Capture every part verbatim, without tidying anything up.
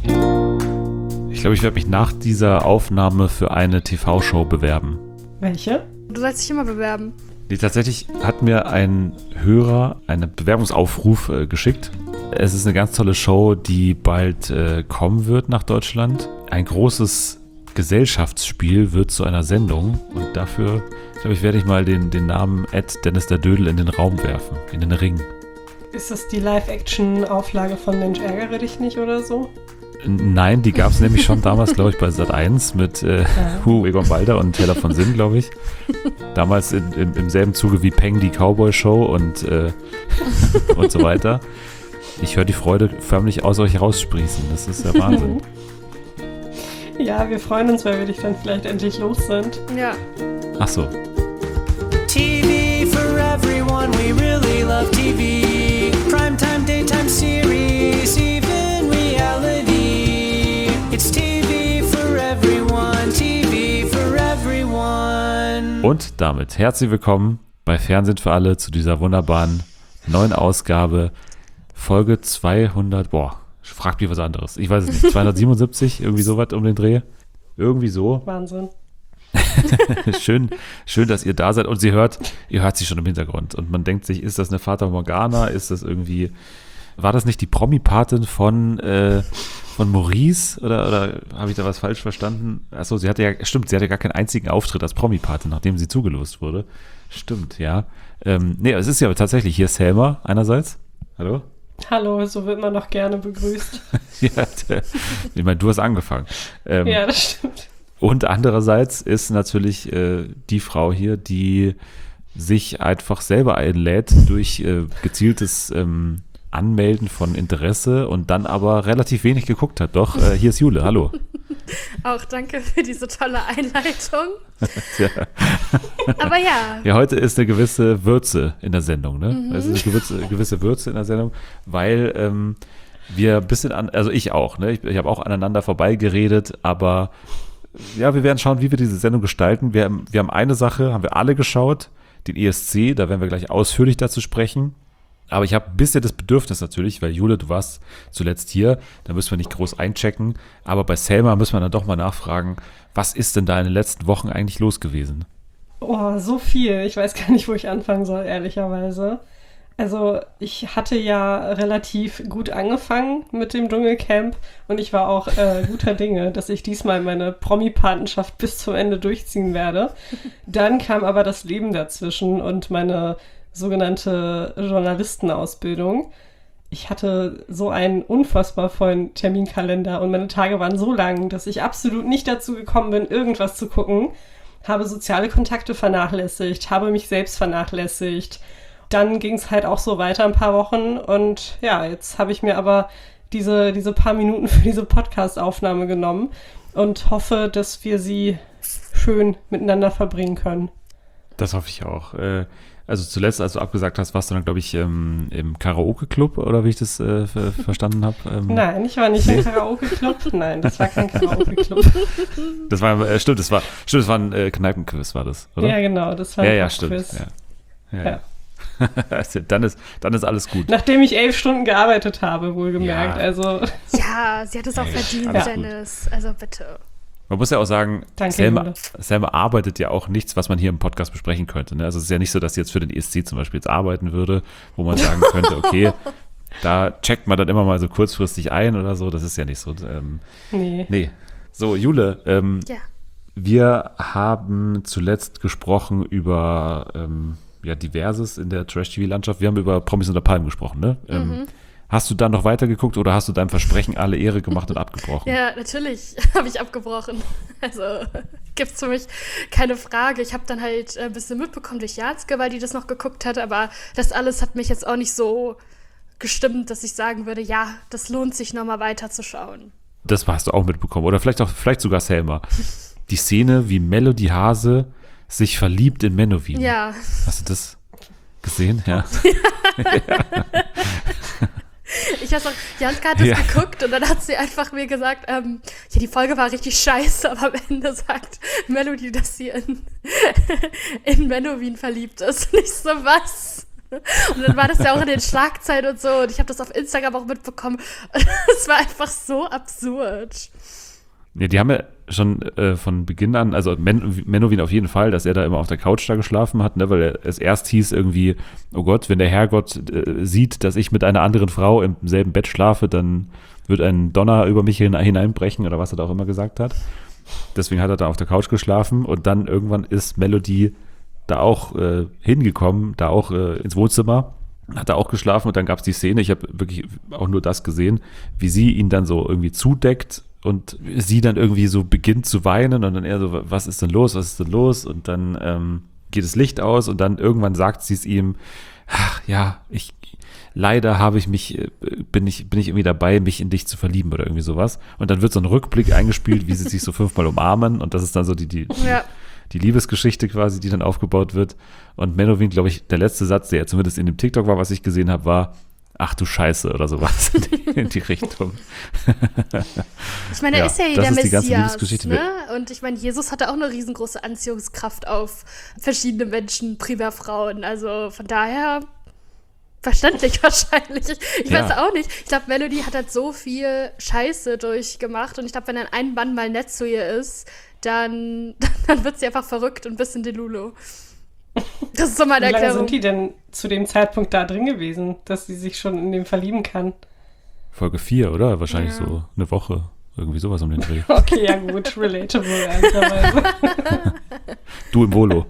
Ich glaube, ich werde mich nach dieser Aufnahme für eine T V-Show bewerben. Welche? Du sollst dich immer bewerben. Nee, tatsächlich hat mir ein Hörer einen Bewerbungsaufruf äh, geschickt. Es ist eine ganz tolle Show, die bald äh, kommen wird nach Deutschland. Ein großes Gesellschaftsspiel wird zu einer Sendung. Und dafür, glaube ich, werde ich mal den, den Namen Ed Dennis der Dödel in den Raum werfen, in den Ring. Ist das die Live-Action-Auflage von Mensch, ärgere dich nicht oder so? Nein, die gab es nämlich schon damals, glaube ich, bei Sat eins mit äh, Hugo Egon Balder und Taylor von Sinn, glaube ich. Damals in, im, im selben Zuge wie Peng, die Cowboy-Show und, äh, und so weiter. Ich höre die Freude förmlich aus euch raussprießen. Das ist der Wahnsinn. Ja, wir freuen uns, weil wir dich dann vielleicht endlich los sind. Ja. Ach so. T V for everyone, we really love T V. Primetime, daytime series, even reality. It's T V for everyone, T V for everyone. Und damit herzlich willkommen bei Fernsehen für alle zu dieser wunderbaren neuen Ausgabe, Folge zweihundert, boah, fragt mich was anderes. Ich weiß es nicht, zweihundertsiebenundsiebzig, irgendwie sowas um den Dreh. Irgendwie so. Wahnsinn. schön, schön, dass ihr da seid und sie hört, ihr hört sie schon im Hintergrund und man denkt sich, ist das eine Fata Morgana, ist das irgendwie, war das nicht die Promi-Patin von, äh, von Maurice oder, oder habe ich da was falsch verstanden? Achso, sie hatte ja, stimmt, sie hatte gar keinen einzigen Auftritt als Promi-Patin, nachdem sie zugelost wurde. Stimmt, ja. Ähm, nee, es ist ja tatsächlich hier Selma einerseits. Hallo? Hallo, so wird man doch gerne begrüßt. Ja, der, ich meine, du hast angefangen. Ähm, ja, das stimmt. Und andererseits ist natürlich äh, die Frau hier, die sich einfach selber einlädt durch äh, gezieltes ähm, Anmelden von Interesse und dann aber relativ wenig geguckt hat. Doch, äh, hier ist Jule, hallo. Auch danke für diese tolle Einleitung. Ja. Aber ja. Ja, heute ist eine gewisse Würze in der Sendung, ne? Mhm. Es ist eine gewisse, gewisse Würze in der Sendung, weil ähm, wir ein bisschen an, also ich auch, ne? Ich, ich habe auch aneinander vorbeigeredet, aber ja, wir werden schauen, wie wir diese Sendung gestalten. Wir, wir haben eine Sache, haben wir alle geschaut, den E S C, da werden wir gleich ausführlich dazu sprechen. Aber ich habe ein bisschen das Bedürfnis natürlich, weil Jule, du warst zuletzt hier, da müssen wir nicht groß einchecken. Aber bei Selma müssen wir dann doch mal nachfragen, was ist denn da in den letzten Wochen eigentlich los gewesen? Oh, so viel. Ich weiß gar nicht, wo ich anfangen soll, ehrlicherweise. Also ich hatte ja relativ gut angefangen mit dem Dschungelcamp und ich war auch äh, guter Dinge, dass ich diesmal meine Promi-Patenschaft bis zum Ende durchziehen werde. Dann kam aber das Leben dazwischen und meine sogenannte Journalistenausbildung. Ich hatte so einen unfassbar vollen Terminkalender und meine Tage waren so lang, dass ich absolut nicht dazu gekommen bin, irgendwas zu gucken. Habe soziale Kontakte vernachlässigt, habe mich selbst vernachlässigt. Dann ging es halt auch so weiter ein paar Wochen und ja, jetzt habe ich mir aber diese, diese paar Minuten für diese Podcast-Aufnahme genommen und hoffe, dass wir sie schön miteinander verbringen können. Das hoffe ich auch. Also zuletzt, als du abgesagt hast, warst du dann, glaube ich, im, im Karaoke-Club, oder wie ich das äh, ver- verstanden habe? Ähm, Nein, ich war nicht im Karaoke-Club. Nein, das war kein Karaoke-Club. Das war, äh, stimmt, das war, stimmt, das war ein äh, Kneipenquiz, war das, oder? Ja, genau, das war ein Ja, ja, Quiz. stimmt. Ja. Ja, Ja. ja. dann, ist, dann ist alles gut. Nachdem ich elf Stunden gearbeitet habe, wohlgemerkt. Ja. Also Ja, sie hat es auch Hey, verdient, alles Dennis. Also bitte. Man muss ja auch sagen, Danke, Selma, Jule. Selma arbeitet ja auch nichts, was man hier im Podcast besprechen könnte. Ne? Also es ist ja nicht so, dass sie jetzt für den E S C zum Beispiel jetzt arbeiten würde, wo man sagen könnte, okay, da checkt man dann immer mal so kurzfristig ein oder so. Das ist ja nicht so. Ähm, nee. nee. So, Jule, ähm, Ja. wir haben zuletzt gesprochen über ähm, ja, Diverses in der Trash-T V-Landschaft. Wir haben über Promis unter Palmen gesprochen, ne? Ähm, Mhm. Hast du dann noch weitergeguckt oder hast du deinem Versprechen alle Ehre gemacht und abgebrochen? Ja, natürlich habe ich abgebrochen. Also gibt's für mich keine Frage. Ich habe dann halt ein bisschen mitbekommen durch Jatzke, weil die das noch geguckt hat, aber das alles hat mich jetzt auch nicht so gestimmt, dass ich sagen würde, ja, das lohnt sich nochmal weiterzuschauen. Das hast du auch mitbekommen. Oder vielleicht auch, vielleicht sogar Selma. Die Szene, wie Melody Hase sich verliebt in Menowin. Ja. Hast du das gesehen? Ja. Ich weiß auch, Janska hat das Ja. geguckt und dann hat sie einfach mir gesagt, ähm, ja, die Folge war richtig scheiße, aber am Ende sagt Melody, dass sie in, in Menowin verliebt ist. Und ich so, was? Und dann war das ja auch in den Schlagzeilen und so. Und ich habe das auf Instagram auch mitbekommen. Und es war einfach so absurd. Ja, die haben ja schon äh, von Beginn an, also Men- Menowin auf jeden Fall, dass er da immer auf der Couch da geschlafen hat, ne, weil er, es erst hieß irgendwie, oh Gott, wenn der Herrgott äh, sieht, dass ich mit einer anderen Frau im selben Bett schlafe, dann wird ein Donner über mich hin- hineinbrechen oder was er da auch immer gesagt hat. Deswegen hat er da auf der Couch geschlafen und dann irgendwann ist Melody da auch äh, hingekommen, da auch äh, ins Wohnzimmer, hat da auch geschlafen und dann gab es die Szene, ich habe wirklich auch nur das gesehen, wie sie ihn dann so irgendwie zudeckt und sie dann irgendwie so beginnt zu weinen und dann er so, was ist denn los, was ist denn los? Und dann ähm, geht das Licht aus und dann irgendwann sagt sie es ihm, ach ja, ich leider habe ich mich, bin ich, bin ich irgendwie dabei, mich in dich zu verlieben oder irgendwie sowas. Und dann wird so ein Rückblick eingespielt, wie sie sich so fünfmal umarmen und das ist dann so die, die, Ja. die Liebesgeschichte quasi, die dann aufgebaut wird. Und Menowin, glaube ich, der letzte Satz, der zumindest in dem TikTok war, was ich gesehen habe, war, ach du Scheiße oder sowas in die, in die Richtung. Ich meine, er Ja, ist ja das der ist die ganze Messias, Liebesgeschichte. ne? Und ich meine, Jesus hatte auch eine riesengroße Anziehungskraft auf verschiedene Menschen, primär Frauen. Also von daher verständlich wahrscheinlich. Ich, ich Ja. weiß auch nicht. Ich glaube, Melody hat halt so viel Scheiße durchgemacht und ich glaube, wenn dann ein Mann mal nett zu ihr ist, dann, dann wird sie einfach verrückt und ein bisschen Delulu. Das ist so meine Wie lange Erklärung. sind die denn zu dem Zeitpunkt da drin gewesen, dass sie sich schon in dem verlieben kann? Folge vier, oder? Wahrscheinlich Ja. so eine Woche. Irgendwie sowas um den Dreh. Okay, ja gut, relatable, ehrlicherweise. Du im Volo.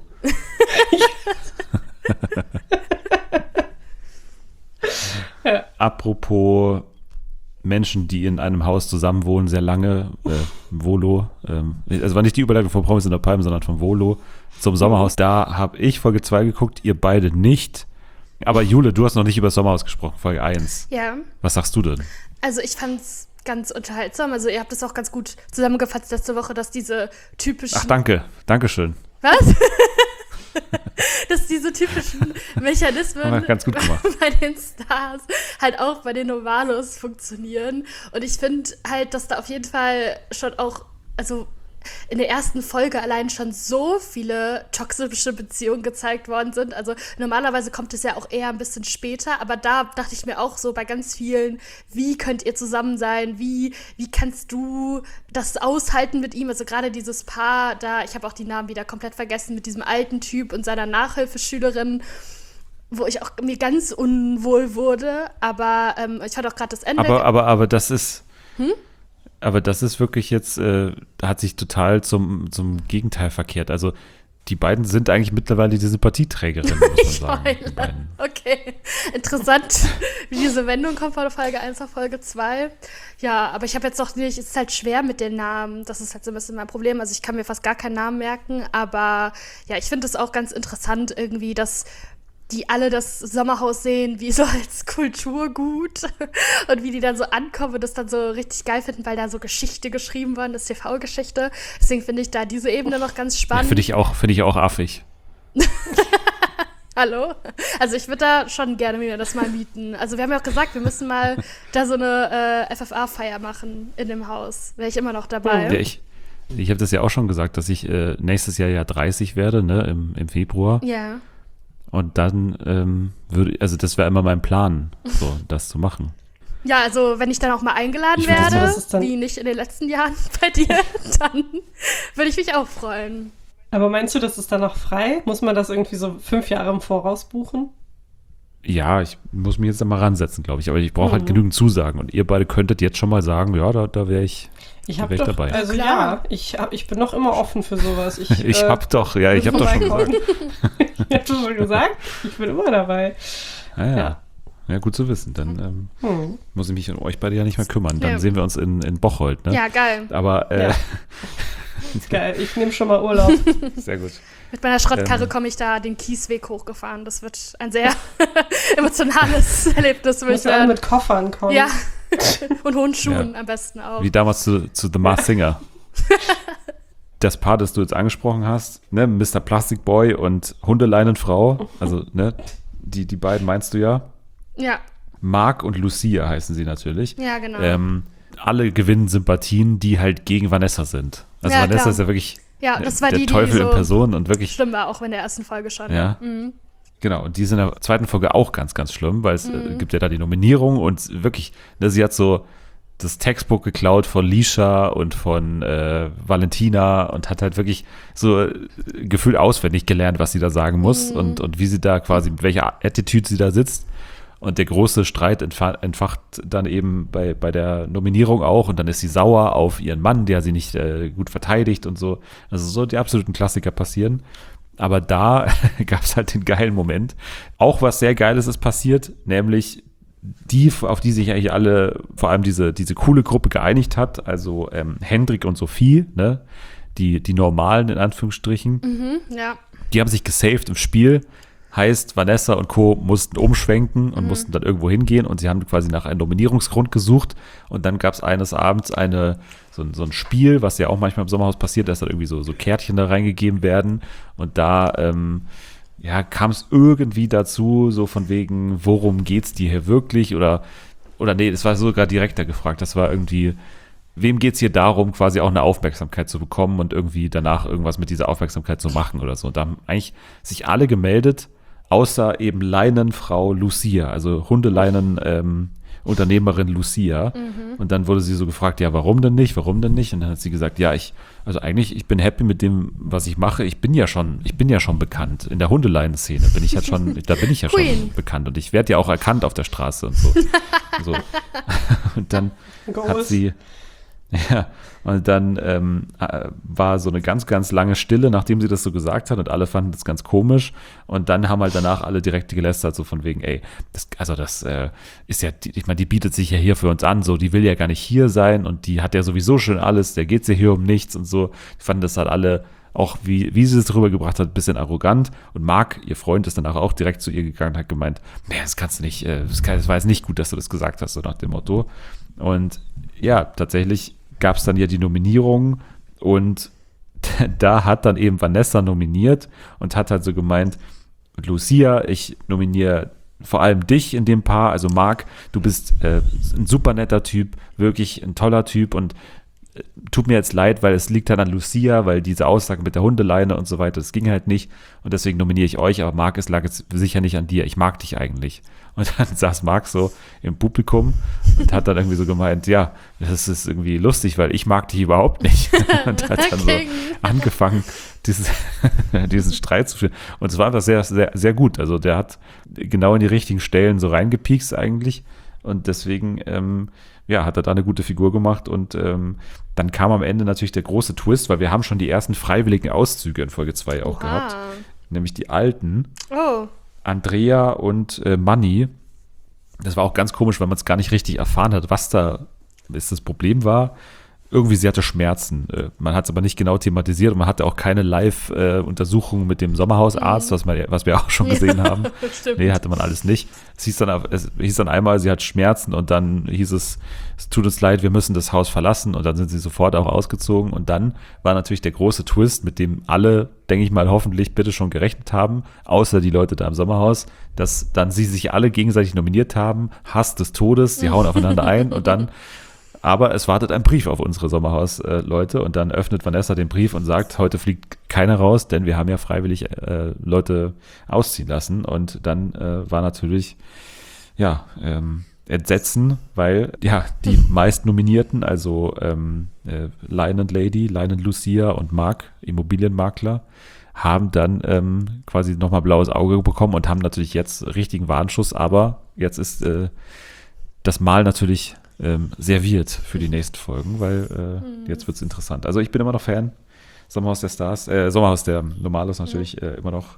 Ja. Apropos Menschen, die in einem Haus zusammenwohnen, sehr lange, äh, Volo, ähm, also war nicht die Überleitung von Promis in der Palme, sondern vom Volo zum Sommerhaus. Da habe ich Folge zwei geguckt, ihr beide nicht. Aber Jule, du hast noch nicht über das Sommerhaus gesprochen, Folge eins. Ja. Was sagst du denn? Also ich fand's ganz unterhaltsam. Also ihr habt es auch ganz gut zusammengefasst letzte Woche, dass diese typischen... Ach, danke. Dankeschön. Was? Dass diese typischen Mechanismen Haben wir ganz gut gemacht. bei den Stars halt auch bei den Normalos funktionieren. Und ich finde halt, dass da auf jeden Fall schon auch, also in der ersten Folge allein schon so viele toxische Beziehungen gezeigt worden sind. Also normalerweise kommt es ja auch eher ein bisschen später, aber da dachte ich mir auch so bei ganz vielen, wie könnt ihr zusammen sein? Wie, wie kannst du das aushalten mit ihm? Also gerade dieses Paar da, ich habe auch die Namen wieder komplett vergessen, mit diesem alten Typ und seiner Nachhilfeschülerin, wo ich auch mir ganz unwohl wurde, aber ähm, ich fand auch gerade das Ende. Aber, aber, aber das ist... Hm? Aber das ist wirklich jetzt, äh, hat sich total zum, zum Gegenteil verkehrt. Also die beiden sind eigentlich mittlerweile die Sympathieträgerinnen, muss man Ich sagen. Die heule. beiden. Okay, interessant, wie diese Wendung kommt von Folge eins auf Folge zwei. Ja, aber ich habe jetzt noch nicht, es ist halt schwer mit den Namen, das ist halt so ein bisschen mein Problem. Also ich kann mir fast gar keinen Namen merken, aber ja, ich finde es auch ganz interessant irgendwie, dass die alle das Sommerhaus sehen, wie so als Kulturgut und wie die dann so ankommen und das dann so richtig geil finden, weil da so Geschichte geschrieben worden ist, T V-Geschichte. Deswegen finde ich da diese Ebene noch ganz Ja, spannend. finde ich auch, finde ich auch affig. Hallo? Also ich würde da schon gerne mir das mal mieten. Also wir haben ja auch gesagt, wir müssen mal da so eine äh, F F A-Feier machen in dem Haus. Wäre ich immer noch dabei. Ja, ich ich habe das ja auch schon gesagt, dass ich äh, nächstes Jahr ja dreißig werde, ne, im, im Februar. Ja. Und dann ähm, würde, also das wäre immer mein Plan, so das zu machen. Ja, also wenn ich dann auch mal eingeladen Ich weiß, werde, das ist dann- wie nicht in den letzten Jahren bei dir, dann würde ich mich auch freuen. Aber meinst du, das ist dann noch frei? Muss man das irgendwie so fünf Jahre im Voraus buchen? Ja, ich muss mich jetzt da mal ransetzen, glaube ich. Aber ich brauche halt Mhm. genügend Zusagen. Und ihr beide könntet jetzt schon mal sagen, ja, da, da wäre ich, Ich da habe wär ich doch, dabei. also Klar. ja, ich, hab, ich bin noch immer offen für sowas. Ich, ich äh, habe doch, ja, ich habe doch schon gesagt. ich habe schon gesagt, ich bin immer dabei. Ja, ja. Ja. Ja, gut zu wissen. Dann ähm, Hm. muss ich mich um euch beide ja nicht mehr kümmern. Dann Ja. sehen wir uns in, in Bocholt, ne? Ja, geil. Aber äh, Ja. Geil, ich nehme schon mal Urlaub. sehr gut. Mit meiner Schrottkarre Ähm. komme ich da den Kiesweg hochgefahren. Das wird ein sehr emotionales Erlebnis. würde ich Müssen alle sagen. mit Koffern kommen. Ja. Und hohen Schuhen Ja. am besten auch. Wie damals zu, zu The Masked Singer. Das Paar, das du jetzt angesprochen hast, ne, Mister Plastic Boy und Hundeleinenfrau, also ne, die, die beiden meinst du ja. Ja, Mark und Lucia heißen sie natürlich. ja, genau. Ähm, alle gewinnen Sympathien, die halt gegen Vanessa sind. Also Ja, Vanessa klar. ist ja wirklich ja, das war der die, Teufel die in so Person und wirklich, schlimm war, auch in der ersten Folge schon. ja. Mhm. Genau, und die ist in der zweiten Folge auch ganz, ganz schlimm, weil es mhm. äh, gibt ja da die Nominierung und wirklich, ne, sie hat so das Textbook geklaut von Lisha und von äh, Valentina und hat halt wirklich so äh, gefühlt auswendig gelernt, was sie da sagen muss mhm. und, und wie sie da quasi, mit welcher Attitude sie da sitzt. Und der große Streit entfa- entfacht dann eben bei, bei der Nominierung auch und dann ist sie sauer auf ihren Mann, der sie nicht äh, gut verteidigt und so. Also so die absoluten Klassiker passieren. Aber da gab es halt den geilen Moment. Auch was sehr Geiles ist passiert, nämlich die, auf die sich eigentlich alle, vor allem diese, diese coole Gruppe geeinigt hat, also ähm, Hendrik und Sophie, ne, die, die normalen in Anführungsstrichen, Mhm, ja. die haben sich gesaved im Spiel. Heißt, Vanessa und Co. mussten umschwenken und Mhm. mussten dann irgendwo hingehen und sie haben quasi nach einem Nominierungsgrund gesucht und dann gab es eines Abends eine, so, ein- so ein Spiel, was ja auch manchmal im Sommerhaus passiert, dass dann irgendwie so, so Kärtchen da reingegeben werden und da ähm, ja, kam es irgendwie dazu, so von wegen, worum geht's dir hier wirklich oder, oder nee, es war sogar direkter gefragt, das war irgendwie, wem geht's hier darum, quasi auch eine Aufmerksamkeit zu bekommen und irgendwie danach irgendwas mit dieser Aufmerksamkeit zu machen oder so. Und da haben eigentlich sich alle gemeldet, außer eben Leinenfrau Lucia, also Hundeleinen ähm, Unternehmerin Lucia. Und dann wurde sie so gefragt, ja, warum denn nicht, warum denn nicht? Und dann hat sie gesagt, ja, ich, also eigentlich, ich bin happy mit dem, was ich mache. Ich bin ja schon, ich bin ja schon bekannt. In der Hundeleinen-Szene bin ich ja schon, da bin ich ja schon Queen. bekannt und ich werde ja auch erkannt auf der Straße und so. so. Und dann hat Groß. sie, ja, und dann ähm, äh, war so eine ganz, ganz lange Stille, nachdem sie das so gesagt hat und alle fanden das ganz komisch und dann haben halt danach alle direkt gelästert, so von wegen, ey, das, also das äh, ist ja, die, ich meine, die bietet sich ja hier für uns an, so, die will ja gar nicht hier sein und die hat ja sowieso schon alles, der geht ja hier um nichts und so, die fanden das halt alle auch, wie, wie sie es rübergebracht hat, ein bisschen arrogant und Marc, ihr Freund, ist danach auch direkt zu ihr gegangen und hat gemeint, nee, das kannst du nicht, äh, das, kann, das war jetzt nicht gut, dass du das gesagt hast, so nach dem Motto und ja, tatsächlich gab es dann ja die Nominierung und da hat dann eben Vanessa nominiert und hat halt so gemeint, Lucia, ich nominiere vor allem dich in dem Paar, also Marc, du bist äh, ein super netter Typ, wirklich ein toller Typ und äh, tut mir jetzt leid, weil es liegt halt an Lucia, weil diese Aussage mit der Hundeleine und so weiter, das ging halt nicht und deswegen nominiere ich euch, aber Marc, es lag jetzt sicher nicht an dir, ich mag dich eigentlich. Und dann saß Marc so im Publikum und hat dann irgendwie so gemeint, ja, das ist irgendwie lustig, weil ich mag dich überhaupt nicht. Und hat dann so King. angefangen, dieses, diesen Streit zu führen. Und es war einfach sehr, sehr, sehr gut. Also der hat genau in die richtigen Stellen so reingepiekst eigentlich. Und deswegen, ähm, ja, hat er da eine gute Figur gemacht. Und ähm, dann kam am Ende natürlich der große Twist, weil wir haben schon die ersten freiwilligen Auszüge in Folge zwei auch Oha. gehabt. Nämlich die alten. Oh. Andrea und äh, Manni. Das war auch ganz komisch, weil man es gar nicht richtig erfahren hat, was da ist das Problem war. Irgendwie, sie hatte Schmerzen. Äh, man hat es aber nicht genau thematisiert und man hatte auch keine Live-Untersuchung mit dem Sommerhausarzt, was, man, was wir auch schon gesehen Ja, haben. stimmt. Nee, hatte man alles nicht. Es hieß, dann, es hieß dann einmal, sie hat Schmerzen und dann hieß es, es tut uns leid, wir müssen das Haus verlassen und dann sind sie sofort auch ausgezogen und dann war natürlich der große Twist, mit dem alle, denke ich mal, hoffentlich bitte schon gerechnet haben, außer die Leute da im Sommerhaus, dass dann sie sich alle gegenseitig nominiert haben, Hass des Todes, sie hauen aufeinander ein und dann aber es wartet ein Brief auf unsere Sommerhaus-Leute und dann öffnet Vanessa den Brief und sagt, heute fliegt keiner raus, denn wir haben ja freiwillig äh, Leute ausziehen lassen. Und dann äh, war natürlich, ja, ähm, Entsetzen, weil ja die meist Nominierten, also ähm, äh, Leinend Lady, Leinend Lucia und Marc, Immobilienmakler, haben dann ähm, quasi nochmal blaues Auge bekommen und haben natürlich jetzt richtigen Warnschuss, aber jetzt ist äh, das Mal natürlich ähm, serviert für die nächsten Folgen, weil äh, mhm. jetzt wird es interessant. Also ich bin immer noch Fan. Sommerhaus der Stars, äh, Sommerhaus der Normalos natürlich mhm. äh, immer noch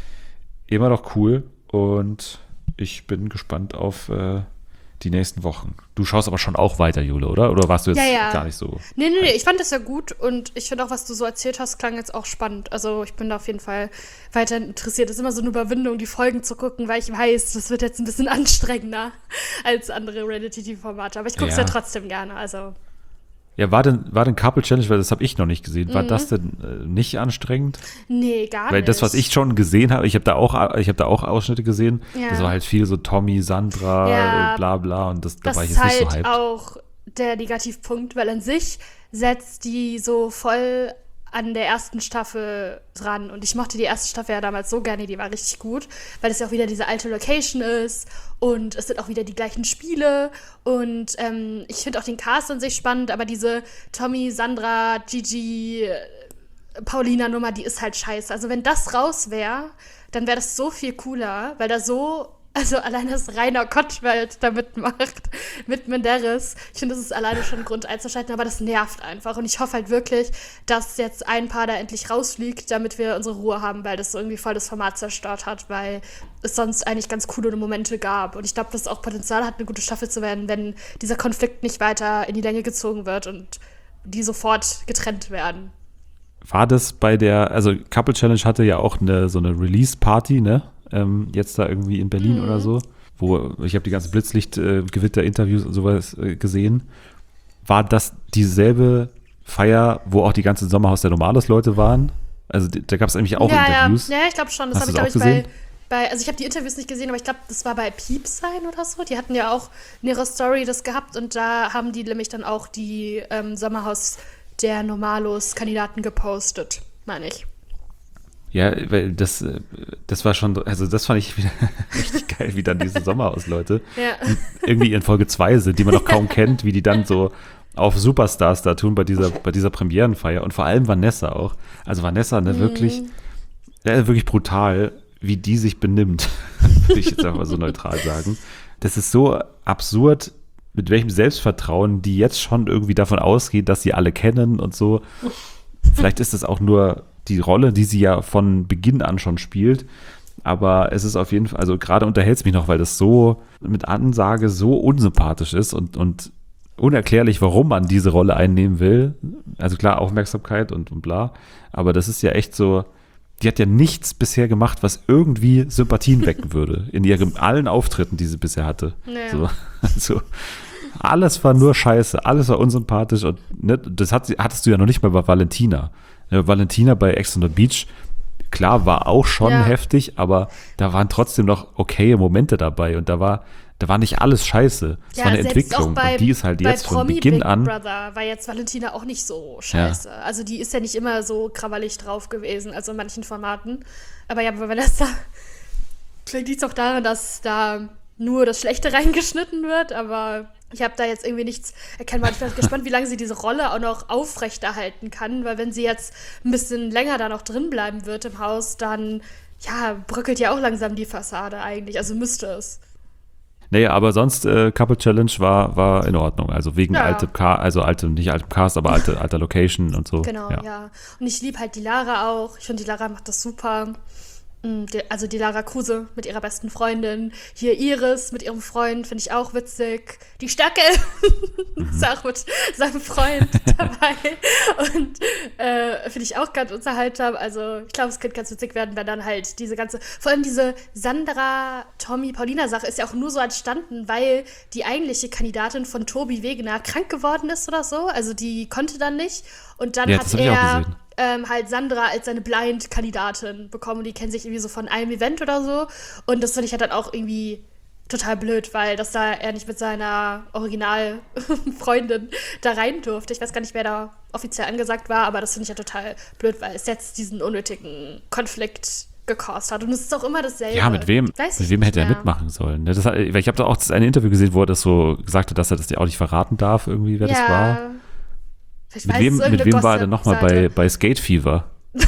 immer noch cool und ich bin gespannt auf äh, die nächsten Wochen. Du schaust aber schon auch weiter, Jule, oder? Oder warst du jetzt Ja, ja. gar nicht so? Nee, nee, nee, ich fand das ja gut und ich finde auch, was du so erzählt hast, klang jetzt auch spannend. Also ich bin da auf jeden Fall weiterhin interessiert. Es ist immer so eine Überwindung, die Folgen zu gucken, weil ich weiß, das wird jetzt ein bisschen anstrengender als andere Reality-T V-Formate. Aber ich gucke es ja. Ja. ja trotzdem gerne, also. Ja, war denn, war denn Couple Challenge, weil das habe ich noch nicht gesehen, war mhm. das denn äh, nicht anstrengend? Nee, gar nicht. Weil das, was ich schon gesehen habe, ich habe da auch, ich habe da auch Ausschnitte gesehen, Ja. das war halt viel so Tommy, Sandra, Ja. äh, bla bla und das, da Das war ich ist jetzt nicht halt so hyped. auch der Negativpunkt, weil an sich setzt die so voll an der ersten Staffel dran. Und ich mochte die erste Staffel ja damals so gerne, die war richtig gut, weil es ja auch wieder diese alte Location ist und es sind auch wieder die gleichen Spiele. Und ähm, ich finde auch den Cast an sich spannend, aber diese Tommy, Sandra, Gigi, Paulina-Nummer, die ist halt scheiße. Also wenn das raus wäre, dann wäre das so viel cooler, weil da so, also allein das Rainer Kottwald da mitmacht, mit Menderes. Ich finde, das ist alleine schon ein Grund einzuschalten, aber das nervt einfach. Und ich hoffe halt wirklich, dass jetzt ein Paar da endlich rausfliegt, damit wir unsere Ruhe haben, weil das so irgendwie voll das Format zerstört hat, weil es sonst eigentlich ganz coole Momente gab. Und ich glaube, dass es auch Potenzial hat, eine gute Staffel zu werden, wenn dieser Konflikt nicht weiter in die Länge gezogen wird und die sofort getrennt werden. War das bei der, also Couple Challenge hatte ja auch eine, so eine Release-Party, ne? Ähm, jetzt da irgendwie in Berlin mhm. oder so, wo ich habe die ganzen Blitzlicht-Gewitter-Interviews und sowas äh, gesehen. War das dieselbe Feier, wo auch die ganzen Sommerhaus der Normales-Leute waren? Also die, da gab es nämlich auch ja, Interviews. Ja, ja, ich glaube schon. Das habe ich, glaube ich, bei, bei, also ich habe die Interviews nicht gesehen, aber ich glaube, das war bei Pieps sein oder so. Die hatten ja auch in ihrer Story das gehabt und da haben die nämlich dann auch die ähm, Sommerhaus der Normalos-Kandidaten gepostet, meine ich. Ja, weil das, das war schon, also das fand ich wieder richtig geil, wie dann diese Sommerhaus-Leute ja. irgendwie in Folge zwei sind, die man noch kaum kennt, wie die dann so auf Superstars da tun bei dieser, bei dieser Premierenfeier und vor allem Vanessa auch. Also Vanessa, ne, mhm. wirklich, ja, wirklich brutal, wie die sich benimmt, würde ich jetzt einfach so neutral sagen. Das ist so absurd, mit welchem Selbstvertrauen die jetzt schon irgendwie davon ausgeht, dass sie alle kennen und so. Vielleicht ist es auch nur die Rolle, die sie ja von Beginn an schon spielt. Aber es ist auf jeden Fall, also gerade unterhält es mich noch, weil das so mit Ansage so unsympathisch ist und, und unerklärlich, warum man diese Rolle einnehmen will. Also klar, Aufmerksamkeit und, und bla. Aber das ist ja echt so, die hat ja nichts bisher gemacht, was irgendwie Sympathien wecken würde. In ihren allen Auftritten, die sie bisher hatte. Naja. So, also alles war nur scheiße, alles war unsympathisch. Und ne, das hat, hattest du ja noch nicht mal bei Valentina. Ja, Valentina bei Ex on the Beach, klar, war auch schon ja. heftig, aber da waren trotzdem noch okaye Momente dabei und da war, da war nicht alles scheiße. Es ja, war eine selbst Entwicklung auch bei, und die ist halt jetzt bei von Promi Beginn Big an. Brother war jetzt Valentina auch nicht so scheiße. Ja. Also die ist ja nicht immer so krawallig drauf gewesen, also in manchen Formaten. Aber ja, bei Vanessa, vielleicht liegt es auch daran, dass da nur das Schlechte reingeschnitten wird, aber ich habe da jetzt irgendwie nichts erkennbar. Ich bin gespannt, wie lange sie diese Rolle auch noch aufrechterhalten kann, weil wenn sie jetzt ein bisschen länger da noch drin bleiben wird im Haus, dann ja, bröckelt ja auch langsam die Fassade eigentlich, also müsste es. Naja, aber sonst äh, Couple Challenge war, war in Ordnung, also wegen ja. altem Cast, also alte, nicht altem Cast, aber alte, alter Location und so. Genau, ja. ja. Und ich liebe halt die Lara auch, ich finde, die Lara macht das super. Also die Lara Kruse mit ihrer besten Freundin. Hier Iris mit ihrem Freund, finde ich auch witzig. Die Stärke mhm. ist auch mit seinem Freund dabei. Und äh, finde ich auch ganz unterhaltsam. Also ich glaube, es könnte ganz witzig werden, wenn dann halt diese ganze, vor allem diese Sandra, Tommy, Paulina-Sache ist ja auch nur so entstanden, weil die eigentliche Kandidatin von Tobi Wegener krank geworden ist oder so. Also die konnte dann nicht. Und dann ja, hat das hab ich auch er gesehen. Ähm, halt Sandra als seine Blind-Kandidatin bekommen und die kennen sich irgendwie so von einem Event oder so und das finde ich halt dann auch irgendwie total blöd, weil dass da er nicht mit seiner Original-Freundin da rein durfte. Ich weiß gar nicht, wer da offiziell angesagt war, aber das finde ich ja total blöd, weil es jetzt diesen unnötigen Konflikt gecaused hat und es ist auch immer dasselbe. Ja, mit wem, mit wem hätte er mitmachen sollen? Das hat, ich habe da auch das eine Interview gesehen, wo er das so gesagt hat, dass er das dir auch nicht verraten darf, irgendwie, wer ja. das war. Ich mit weiß, wem, mit wem war er denn nochmal bei, bei Skate Fever?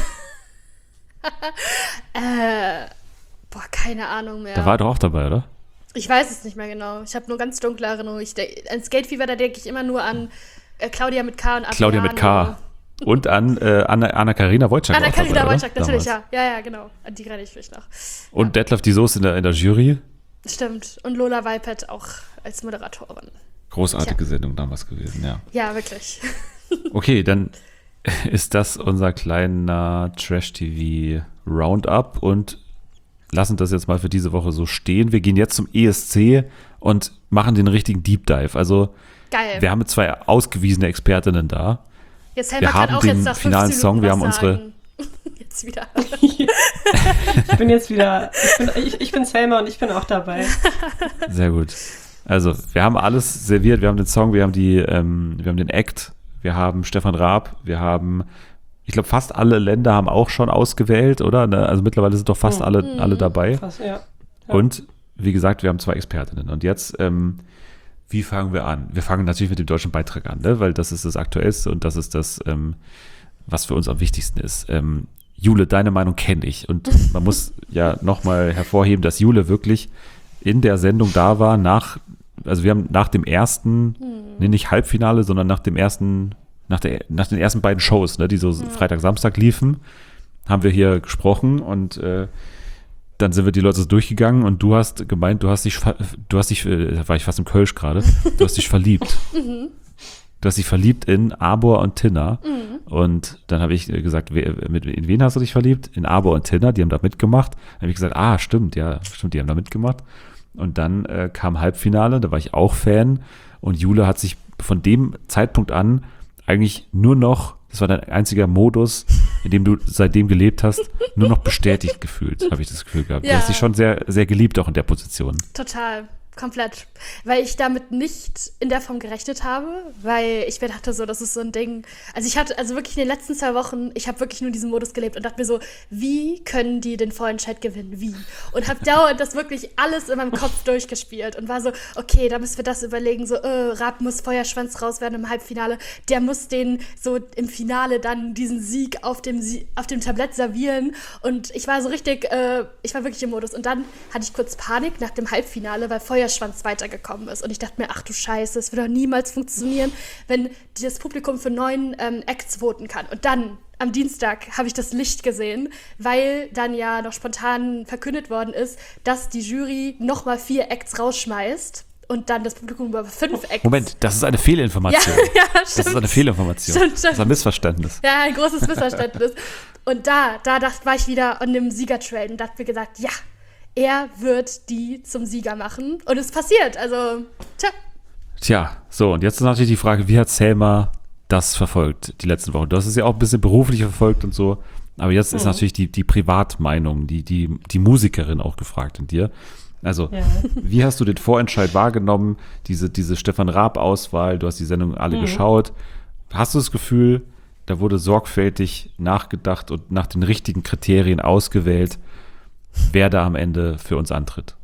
äh, boah, keine Ahnung mehr. Da war er doch auch dabei, oder? Ich weiß es nicht mehr genau. Ich habe nur ganz dunkle Erinnerungen. Ich de- an Skate Fever, da denke ich immer nur an äh, Claudia mit K und Adriano. Claudia mit K. Und an äh, Anna-Karina Wojcik. Anna-Karina Wojcik, natürlich, ja. Ja, ja, genau. An die renne ich vielleicht noch. Und ja. Detlef die Soße in der, in der Jury. Stimmt. Und Lola Weipert auch als Moderatorin. Großartige Tja. Sendung damals gewesen, ja. Ja, wirklich. Okay, dann ist das unser kleiner Trash-T V-Roundup und lassen das jetzt mal für diese Woche so stehen. Wir gehen jetzt zum E S C und machen den richtigen Deep Dive. Also geil. Wir haben zwei ausgewiesene Expertinnen da. Jetzt wir haben auch den jetzt nach finalen Song, wir haben unsere... Jetzt wieder. Ich bin jetzt wieder, ich bin, ich, ich bin Selma und ich bin auch dabei. Sehr gut. Also, wir haben alles serviert. Wir haben den Song, wir haben die, ähm, wir haben den Act, wir haben Stefan Raab, wir haben Ich glaube, fast alle Länder haben auch schon ausgewählt, oder? Ne? Also mittlerweile sind doch fast Mhm. alle, alle dabei. Fast, ja. Ja. Und wie gesagt, wir haben zwei Expertinnen. Und jetzt, ähm, wie fangen wir an? Wir fangen natürlich mit dem deutschen Beitrag an, ne? Weil das ist das Aktuellste und das ist das, ähm, was für uns am wichtigsten ist. Ähm, Jule, deine Meinung kenne ich. Und man muss ja nochmal hervorheben, dass Jule wirklich in der Sendung da war, nach, also wir haben nach dem ersten, mhm. nee, nicht Halbfinale, sondern nach dem ersten, nach, der, nach den ersten beiden Shows, ne, die so mhm. Freitag, Samstag liefen, haben wir hier gesprochen und äh, dann sind wir die Leute so durchgegangen und du hast gemeint, du hast dich, du hast dich, äh, da war ich fast im Kölsch gerade, du hast dich verliebt. Mhm. Du hast dich verliebt in Arbor und Tinna. Mhm. Und dann habe ich gesagt, wer, mit, in wen hast du dich verliebt? In Arbor und Tinna, die haben da mitgemacht. Dann habe ich gesagt, ah, stimmt, ja, stimmt, die haben da mitgemacht. Und dann äh, kam Halbfinale, da war ich auch Fan. Und Jule hat sich von dem Zeitpunkt an eigentlich nur noch, das war dein einziger Modus, in dem du seitdem gelebt hast, nur noch bestätigt gefühlt, habe ich das Gefühl gehabt. Ja. Du hast dich schon sehr, sehr geliebt auch in der Position. Total. Komplett. Weil ich damit nicht in der Form gerechnet habe, weil ich mir dachte so, das ist so ein Ding. Also ich hatte, also wirklich in den letzten zwei Wochen, ich habe wirklich nur diesen Modus gelebt und dachte mir so, wie können die den Vorentscheid gewinnen? Wie? Und habe dauernd das wirklich alles in meinem Kopf durchgespielt und war so, okay, da müssen wir das überlegen, so, äh, Raab muss Feuerschwanz raus werden im Halbfinale, der muss den so im Finale dann diesen Sieg auf dem, Sie- auf dem Tablett servieren und ich war so richtig, äh, ich war wirklich im Modus und dann hatte ich kurz Panik nach dem Halbfinale, weil Feuerschwanz weitergekommen ist. Und ich dachte mir, ach du Scheiße, es wird doch niemals funktionieren, wenn das Publikum für neun ähm, Acts voten kann. Und dann, am Dienstag, habe ich das Licht gesehen, weil dann ja noch spontan verkündet worden ist, dass die Jury nochmal vier Acts rausschmeißt und dann das Publikum über fünf Acts. Moment, das ist eine Fehlinformation. Ja, ja, das ist eine Fehlinformation. Stimmt, Das stimmt. ist ein Missverständnis. Ja, ein großes Missverständnis. Und da, da dachte, war ich wieder an dem Siegertrail und dachte mir gesagt, ja, er wird die zum Sieger machen. Und es passiert. Also, tja. Tja, so, und jetzt ist natürlich die Frage, wie hat Selma das verfolgt, die letzten Wochen? Du hast es ja auch ein bisschen beruflich verfolgt und so. Aber jetzt ist Mhm. natürlich die, die Privatmeinung, die, die, die Musikerin auch gefragt in dir. Also, Ja. wie hast du den Vorentscheid wahrgenommen? Diese, diese Stefan Raab-Auswahl, du hast die Sendung alle Mhm. geschaut. Hast du das Gefühl, da wurde sorgfältig nachgedacht und nach den richtigen Kriterien ausgewählt, wer da am Ende für uns antritt?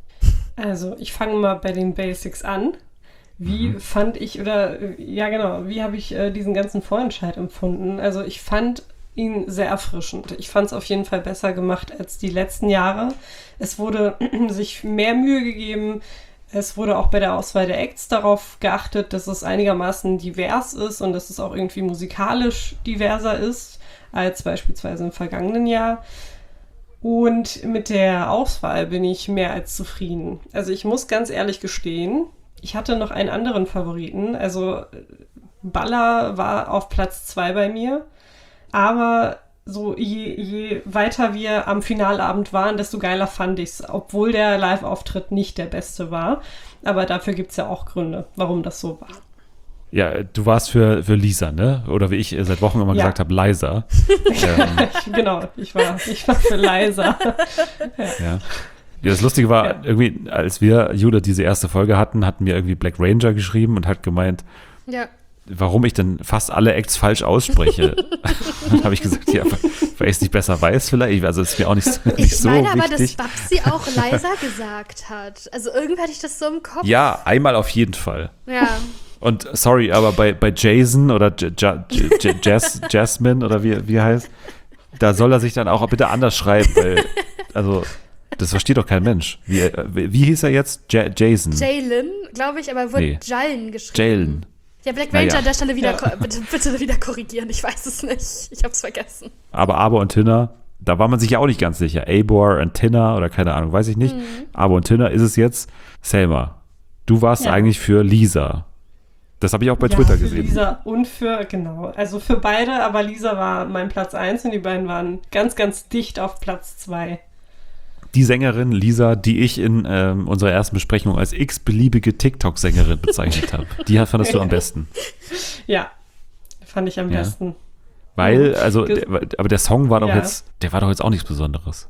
Also, ich fange mal bei den Basics an. Wie Mhm. fand ich, oder, äh, ja genau, wie habe ich äh, diesen ganzen Vorentscheid empfunden? Also, ich fand ihn sehr erfrischend. Ich fand es auf jeden Fall besser gemacht als die letzten Jahre. Es wurde sich mehr Mühe gegeben. Es wurde auch bei der Auswahl der Acts darauf geachtet, dass es einigermaßen divers ist und dass es auch irgendwie musikalisch diverser ist als beispielsweise im vergangenen Jahr. Und mit der Auswahl bin ich mehr als zufrieden. Also ich muss ganz ehrlich gestehen, ich hatte noch einen anderen Favoriten. Also Balla war auf Platz zwei bei mir. Aber so je, je weiter wir am Finalabend waren, desto geiler fand ich es. Obwohl der Live-Auftritt nicht der beste war. Aber dafür gibt es ja auch Gründe, warum das so war. Ja, du warst für, für Lisa, ne? Oder wie ich seit Wochen immer Ja. gesagt habe, Liza. ähm, Ich, genau, ich war, ich war für leiser. ja. Ja, das Lustige war, Ja. irgendwie, als wir, Jule, diese erste Folge hatten, hatten mir irgendwie Black Ranger geschrieben und hat gemeint, Ja. warum ich denn fast alle Acts falsch ausspreche. Dann habe ich gesagt, ja, weil ich es nicht besser weiß vielleicht. Also es ist mir auch nicht, nicht Ich so meine aber, dass wichtig. Babsi auch leiser gesagt hat. Also irgendwie hatte ich das so im Kopf. Ja, einmal auf jeden Fall. Ja. Und sorry, aber bei, bei Jason oder J J J Jas Jasmine oder wie, wie er heißt, da soll er sich dann auch bitte anders schreiben, weil, also, das versteht doch kein Mensch. Wie, wie hieß er jetzt? J Jason. Jalen, glaube ich, aber wurde Nee. Jalen geschrieben. Jalen. Ja, Black Na Ranger ja. an der Stelle wieder, Ja. ko- bitte, bitte wieder korrigieren. Ich weiß es nicht. Ich habe es vergessen. Aber Arbor und Tinna, da war man sich ja auch nicht ganz sicher. Abor und Tinna oder keine Ahnung, weiß ich nicht. Mhm. Arbor und Tinna ist es jetzt. Selma, du warst Ja. eigentlich für Lisa. Das habe ich auch bei Ja, Twitter für gesehen. Lisa und für, genau, also für beide, aber Lisa war mein Platz eins und die beiden waren ganz, ganz dicht auf Platz zwei. Die Sängerin Lisa, die ich in ähm, unserer ersten Besprechung als x-beliebige TikTok-Sängerin bezeichnet habe. Die fandest du am besten. Ja, fand ich am Ja. besten. Weil, also, Ges- der, aber der Song war doch Ja. jetzt, der war doch jetzt auch nichts Besonderes.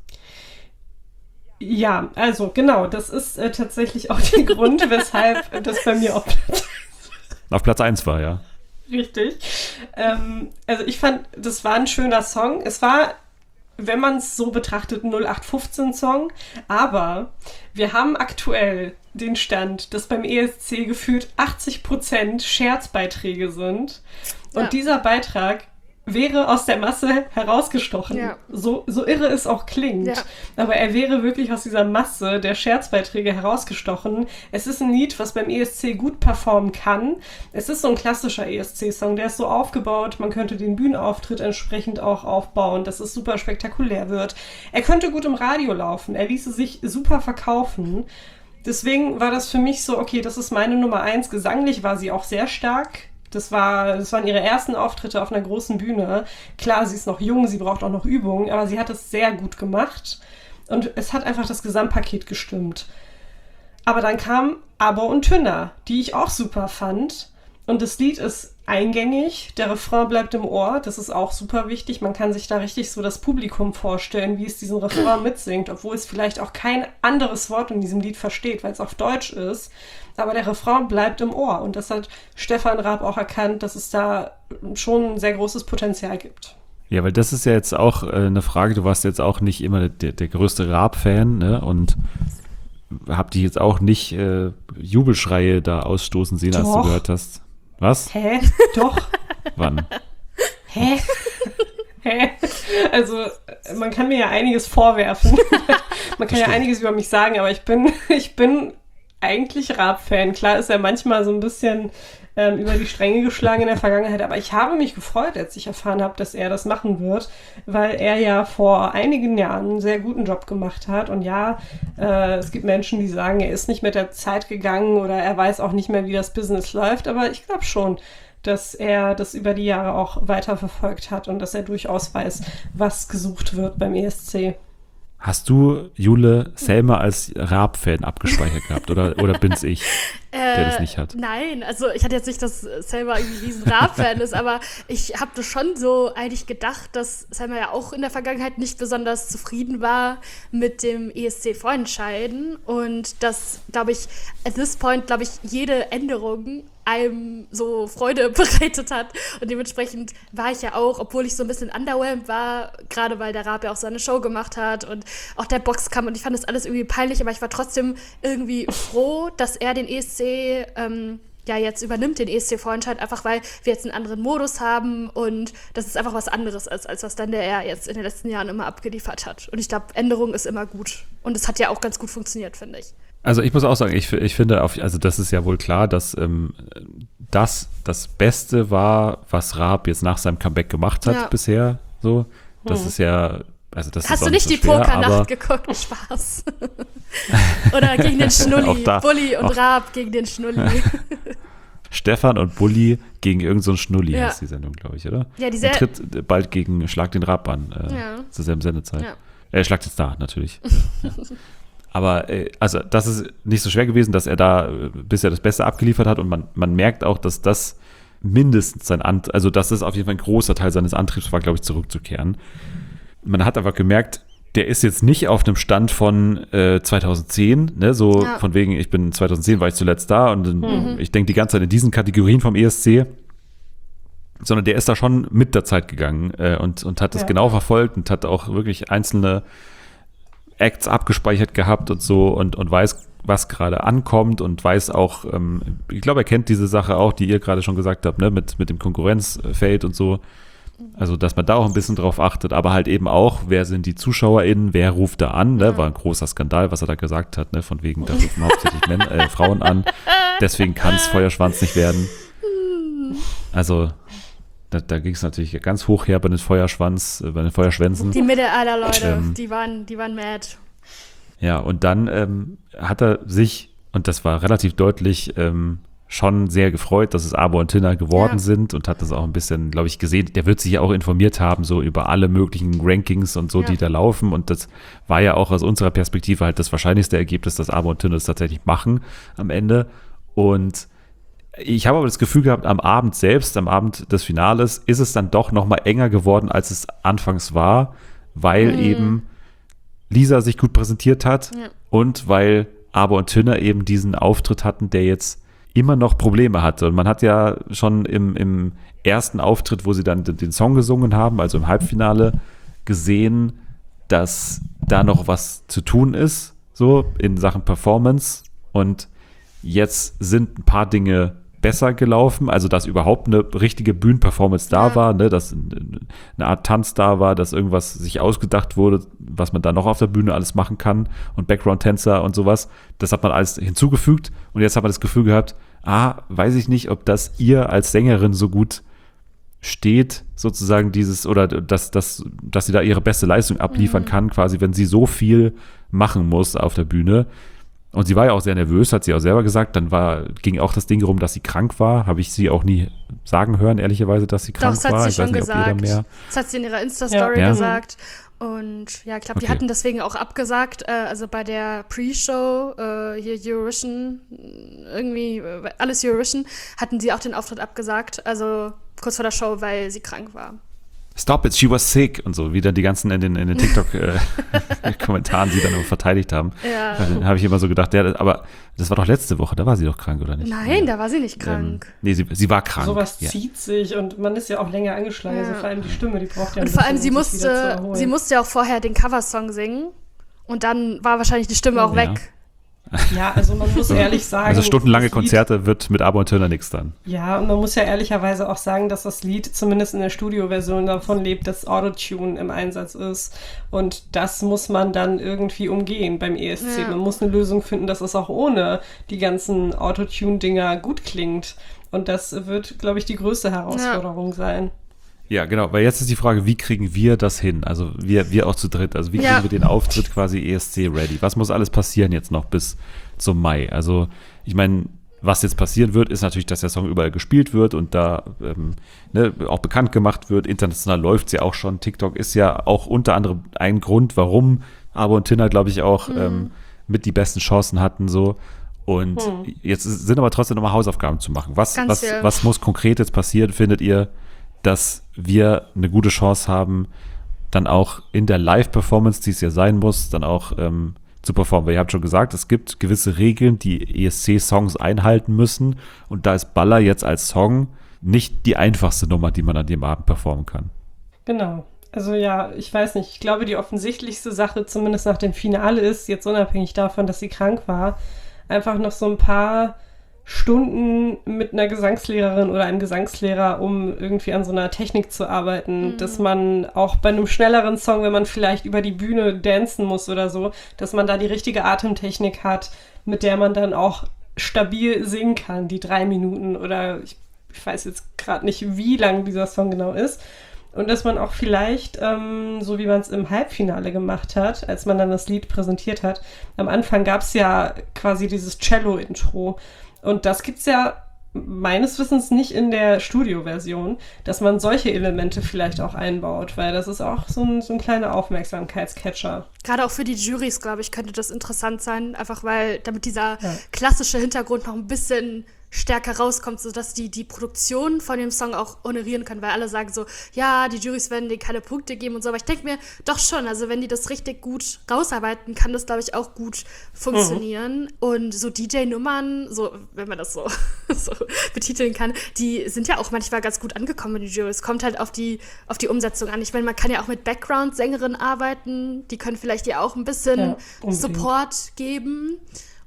Ja, also genau, das ist äh, tatsächlich auch der Grund, weshalb das bei mir auf Platz Auf Platz eins war, ja. Richtig. Ähm, also ich fand, das war ein schöner Song. Es war, wenn man es so betrachtet, ein null acht fünfzehn Song. Aber wir haben aktuell den Stand, dass beim E S C gefühlt achtzig Prozent Scherzbeiträge sind. Und Ja. dieser Beitrag wäre aus der Masse herausgestochen. Ja. So, so irre es auch klingt. Ja. Aber er wäre wirklich aus dieser Masse der Scherzbeiträge herausgestochen. Es ist ein Lied, was beim E S C gut performen kann. Es ist so ein klassischer E S C-Song, der ist so aufgebaut, man könnte den Bühnenauftritt entsprechend auch aufbauen, dass es super spektakulär wird. Er könnte gut im Radio laufen, er ließe sich super verkaufen. Deswegen war das für mich so, okay, das ist meine Nummer eins. Gesanglich war sie auch sehr stark. Das, war, das waren ihre ersten Auftritte auf einer großen Bühne. Klar, sie ist noch jung, sie braucht auch noch Übung, aber sie hat es sehr gut gemacht. Und es hat einfach das Gesamtpaket gestimmt. Aber dann kam Aber und Tünner, die ich auch super fand. Und das Lied ist eingängig, der Refrain bleibt im Ohr, das ist auch super wichtig. Man kann sich da richtig so das Publikum vorstellen, wie es diesen Refrain mitsingt, obwohl es vielleicht auch kein anderes Wort in diesem Lied versteht, weil es auf Deutsch ist. Aber der Refrain bleibt im Ohr. Und das hat Stefan Raab auch erkannt, dass es da schon ein sehr großes Potenzial gibt. Ja, weil das ist ja jetzt auch äh, eine Frage, du warst jetzt auch nicht immer der, der größte Raab-Fan, ne? Und hab dich jetzt auch nicht äh, Jubelschreie da ausstoßen sehen, als Doch. du gehört hast. Was? Hä? Doch. Wann? Hä? Hä? Also, man kann mir ja einiges vorwerfen. Man kann ja einiges über mich sagen, aber ich bin, ich bin eigentlich Raab-Fan. Klar ist er manchmal so ein bisschen ähm, über die Stränge geschlagen in der Vergangenheit, aber ich habe mich gefreut, als ich erfahren habe, dass er das machen wird, weil er ja vor einigen Jahren einen sehr guten Job gemacht hat. Und ja, äh, es gibt Menschen, die sagen, er ist nicht mit der Zeit gegangen oder er weiß auch nicht mehr, wie das Business läuft, aber ich glaube schon, dass er das über die Jahre auch weiter verfolgt hat und dass er durchaus weiß, was gesucht wird beim E S C. Hast du Jule Selma als Raab-Fan abgespeichert gehabt oder, oder bin's ich, der das nicht hat? Nein, also ich hatte jetzt nicht, dass Selma irgendwie ein riesen Raab-Fan ist, aber ich habe das schon so eigentlich gedacht, dass Selma ja auch in der Vergangenheit nicht besonders zufrieden war mit dem E S C-Vorentscheiden und dass, glaube ich, at this point, glaube ich, jede Änderung einem so Freude bereitet hat. Und dementsprechend war ich ja auch, obwohl ich so ein bisschen underwhelmed war, gerade weil der Raab ja auch seine Show gemacht hat und auch der Boxkampf und ich fand das alles irgendwie peinlich, aber ich war trotzdem irgendwie froh, dass er den E S C ähm, ja jetzt übernimmt, den E S C-Vorentscheid, einfach weil wir jetzt einen anderen Modus haben und das ist einfach was anderes, als, als was dann der er jetzt in den letzten Jahren immer abgeliefert hat. Und ich glaube, Änderung ist immer gut. Und es hat ja auch ganz gut funktioniert, finde ich. Also ich muss auch sagen, ich, ich finde, auf, also das ist ja wohl klar, dass ähm, das das Beste war, was Raab jetzt nach seinem Comeback gemacht hat Ja. bisher. So, das Hm. ist ja, also das Hast ist auch du nicht so die schwer, Pokernacht aber geguckt? Spaß. Oder gegen den Auch Schnulli. da- Bulli und auch- Raab gegen den Schnulli. Stefan und Bulli gegen irgendeinen so einen Schnulli Ja. heißt die Sendung, glaube ich, oder? Ja, die Und sehr- tritt bald gegen Schlag den Raab an, äh, Ja. zur selben Sendezeit. Ja. Äh, Schlag den Star, natürlich. ja. Aber äh, also das ist nicht so schwer gewesen, dass er da äh, bisher das Beste abgeliefert hat und man, man merkt auch, dass das mindestens sein Antrieb, also dass das auf jeden Fall ein großer Teil seines Antriebs war, glaube ich, zurückzukehren. Man hat aber gemerkt, der ist jetzt nicht auf einem Stand von äh, zweitausendzehn, ne, so Ja. von wegen, ich bin zweitausendzehn, war ich zuletzt da und Mhm. ich denke die ganze Zeit in diesen Kategorien vom E S C, sondern der ist da schon mit der Zeit gegangen äh, und, und hat das Ja. genau verfolgt und hat auch wirklich einzelne Acts abgespeichert gehabt und so und, und weiß, was gerade ankommt und weiß auch, ähm, ich glaube, er kennt diese Sache auch, die ihr gerade schon gesagt habt, ne, mit, mit dem Konkurrenzfeld und so. Also, dass man da auch ein bisschen drauf achtet, aber halt eben auch, wer sind die ZuschauerInnen, wer ruft da an, ne? War ein großer Skandal, was er da gesagt hat, ne? Von wegen, da rufen hauptsächlich Männer, äh, Frauen an, deswegen kann es Feuerschwanz nicht werden. Also, da, da ging es natürlich ganz hoch her bei den Feuerschwanz, äh, bei den Feuerschwänzen. Die Mitte aller Leute, Ähm. die waren, die waren mad. Ja, und dann ähm, hat er sich, und das war relativ deutlich, ähm, schon sehr gefreut, dass es Abo und Tina geworden Ja. sind und hat das auch ein bisschen, glaube ich, gesehen. Der wird sich ja auch informiert haben, so über alle möglichen Rankings und so, Ja. die da laufen. Und das war ja auch aus unserer Perspektive halt das wahrscheinlichste Ergebnis, dass Abo und Tina es tatsächlich machen am Ende. Und ich habe aber das Gefühl gehabt, am Abend selbst, am Abend des Finales, ist es dann doch noch mal enger geworden, als es anfangs war, weil Mhm. eben Lisa sich gut präsentiert hat Ja. und weil Abo und Tina eben diesen Auftritt hatten, der jetzt immer noch Probleme hatte. Und man hat ja schon im, im ersten Auftritt, wo sie dann den, den Song gesungen haben, also im Halbfinale, gesehen, dass da noch was zu tun ist, so in Sachen Performance. Und jetzt sind ein paar Dinge besser gelaufen, also dass überhaupt eine richtige Bühnenperformance da Ja. war, ne, dass eine Art Tanz da war, dass irgendwas sich ausgedacht wurde, was man da noch auf der Bühne alles machen kann und Background-Tänzer und sowas, das hat man alles hinzugefügt und jetzt hat man das Gefühl gehabt, ah, weiß ich nicht, ob das ihr als Sängerin so gut steht, sozusagen dieses, oder dass, dass, dass sie da ihre beste Leistung abliefern Mhm. kann, quasi, wenn sie so viel machen muss auf der Bühne. Und sie war ja auch sehr nervös, hat sie auch selber gesagt. Dann war, ging auch das Ding rum, dass sie krank war. Habe ich sie auch nie sagen hören, ehrlicherweise, dass sie Doch, krank das hat war. sie ich weiß schon nicht, ob ihr da gesagt. mehr. Das hat sie in ihrer Insta-Story Ja. gesagt. Und ja, ich glaube, die Okay. hatten deswegen auch abgesagt, äh, also bei der Pre-Show, äh, hier Eurovision, irgendwie, äh, alles Eurovision, hatten sie auch den Auftritt abgesagt, also kurz vor der Show, weil sie krank war. Stop it, she was sick und so, wie dann die ganzen in den, in den TikTok-Kommentaren sie dann immer verteidigt haben. Ja. Dann habe ich immer so gedacht, ja, das- aber das war doch letzte Woche, da war sie doch krank, oder nicht? Nein, da war sie nicht krank. Ähm, nee, sie, sie war krank. Sowas ja. zieht sich und man ist ja auch länger angeschlagen. Ja. Also vor allem die Stimme, die braucht ja ein Und vor allem, sie bisschen, um sich wieder zu musste, erholen. sie musste ja auch vorher den Coversong singen. Und dann war wahrscheinlich die Stimme auch Ja. weg. Ja, also man muss ehrlich sagen. Also stundenlange das Lied- Konzerte wird mit Abo und Turner nichts dann. Ja, und man muss ja ehrlicherweise auch sagen, dass das Lied zumindest in der Studioversion davon lebt, dass Autotune im Einsatz ist. Und das muss man dann irgendwie umgehen beim E S C. Ja. Man muss eine Lösung finden, dass es auch ohne die ganzen Autotune-Dinger gut klingt. Und das wird, glaube ich, die größte Herausforderung sein. Ja, genau, weil jetzt ist die Frage, wie kriegen wir das hin? Also wir, wir auch zu dritt, also wie kriegen Ja. wir den Auftritt quasi E S C ready? Was muss alles passieren jetzt noch bis zum Mai? Also ich meine, was jetzt passieren wird, ist natürlich, dass der Song überall gespielt wird und da ähm, ne, auch bekannt gemacht wird. International läuft es ja auch schon. TikTok ist ja auch unter anderem ein Grund, warum Abo und Tina, glaube ich, auch Mhm. ähm, mit die besten Chancen hatten so. Und Hm. jetzt ist- sind aber trotzdem nochmal Hausaufgaben zu machen. Was, Ganz was, viel. was muss konkret jetzt passieren, findet ihr, dass wir eine gute Chance haben, dann auch in der Live-Performance, die es ja sein muss, dann auch ähm, zu performen? Weil ihr habt schon gesagt, es gibt gewisse Regeln, die E S C-Songs einhalten müssen. Und da ist Baller jetzt als Song nicht die einfachste Nummer, die man an dem Abend performen kann. Genau. Also ja, ich weiß nicht. Ich glaube, die offensichtlichste Sache, zumindest nach dem Finale, ist, jetzt unabhängig davon, dass sie krank war, einfach noch so ein paar Stunden mit einer Gesangslehrerin oder einem Gesangslehrer, um irgendwie an so einer Technik zu arbeiten, Mhm. dass man auch bei einem schnelleren Song, wenn man vielleicht über die Bühne dancen muss oder so, dass man da die richtige Atemtechnik hat, mit der man dann auch stabil singen kann, die drei Minuten oder ich, ich weiß jetzt gerade nicht, wie lang dieser Song genau ist. Und dass man auch vielleicht, ähm, so wie man es im Halbfinale gemacht hat, als man dann das Lied präsentiert hat, am Anfang gab es ja quasi dieses Cello-Intro. Und das gibt's ja meines Wissens nicht in der Studioversion, dass man solche Elemente vielleicht auch einbaut, weil das ist auch so ein, so ein kleiner Aufmerksamkeitscatcher. Gerade auch für die Jurys, glaube ich, könnte das interessant sein, einfach weil damit dieser Ja. klassische Hintergrund noch ein bisschen stärker rauskommt, sodass die die Produktion von dem Song auch honorieren können, weil alle sagen so, ja, die Jurys werden dir keine Punkte geben und so, aber ich denke mir, doch schon, also wenn die das richtig gut rausarbeiten, kann das, glaube ich, auch gut funktionieren. Mhm. Und so D J-Nummern, so, wenn man das so, so betiteln kann, die sind ja auch manchmal ganz gut angekommen in die Jurys. Kommt halt auf die, auf die Umsetzung an. Ich meine, man kann ja auch mit Background-Sängerinnen arbeiten, die können vielleicht ja auch ein bisschen Ja, unbedingt. Support geben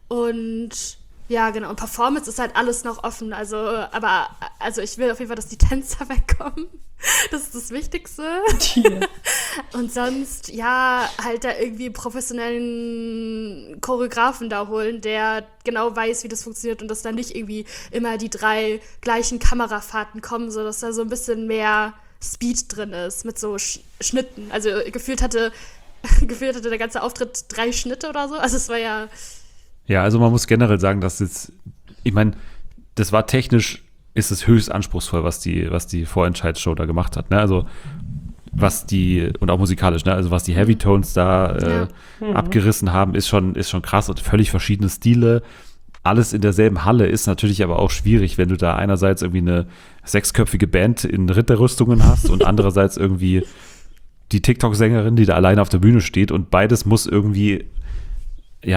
und ja, genau. Und Performance ist halt alles noch offen. Also, aber, also ich will auf jeden Fall, dass die Tänzer wegkommen. Das ist das Wichtigste. Hier. Und sonst, ja, halt da irgendwie einen professionellen Choreografen da holen, der genau weiß, wie das funktioniert und dass da nicht irgendwie immer die drei gleichen Kamerafahrten kommen, sodass da so ein bisschen mehr Speed drin ist mit so Sch- Schnitten. Also gefühlt hatte, gefühlt hatte der ganze Auftritt drei Schnitte oder so. Also es war ja Ja, also man muss generell sagen, dass jetzt, ich meine, das war technisch, ist es höchst anspruchsvoll, was die, was die Vorentscheidsshow da gemacht hat, ne? Also was die, und auch musikalisch, ne? Also was die Heavy Tones da äh, Ja. abgerissen haben, ist schon, ist schon krass und völlig verschiedene Stile. Alles in derselben Halle ist natürlich aber auch schwierig, wenn du da einerseits irgendwie eine sechsköpfige Band in Ritterrüstungen hast und andererseits irgendwie die TikTok-Sängerin, die da alleine auf der Bühne steht und beides muss irgendwie, ja,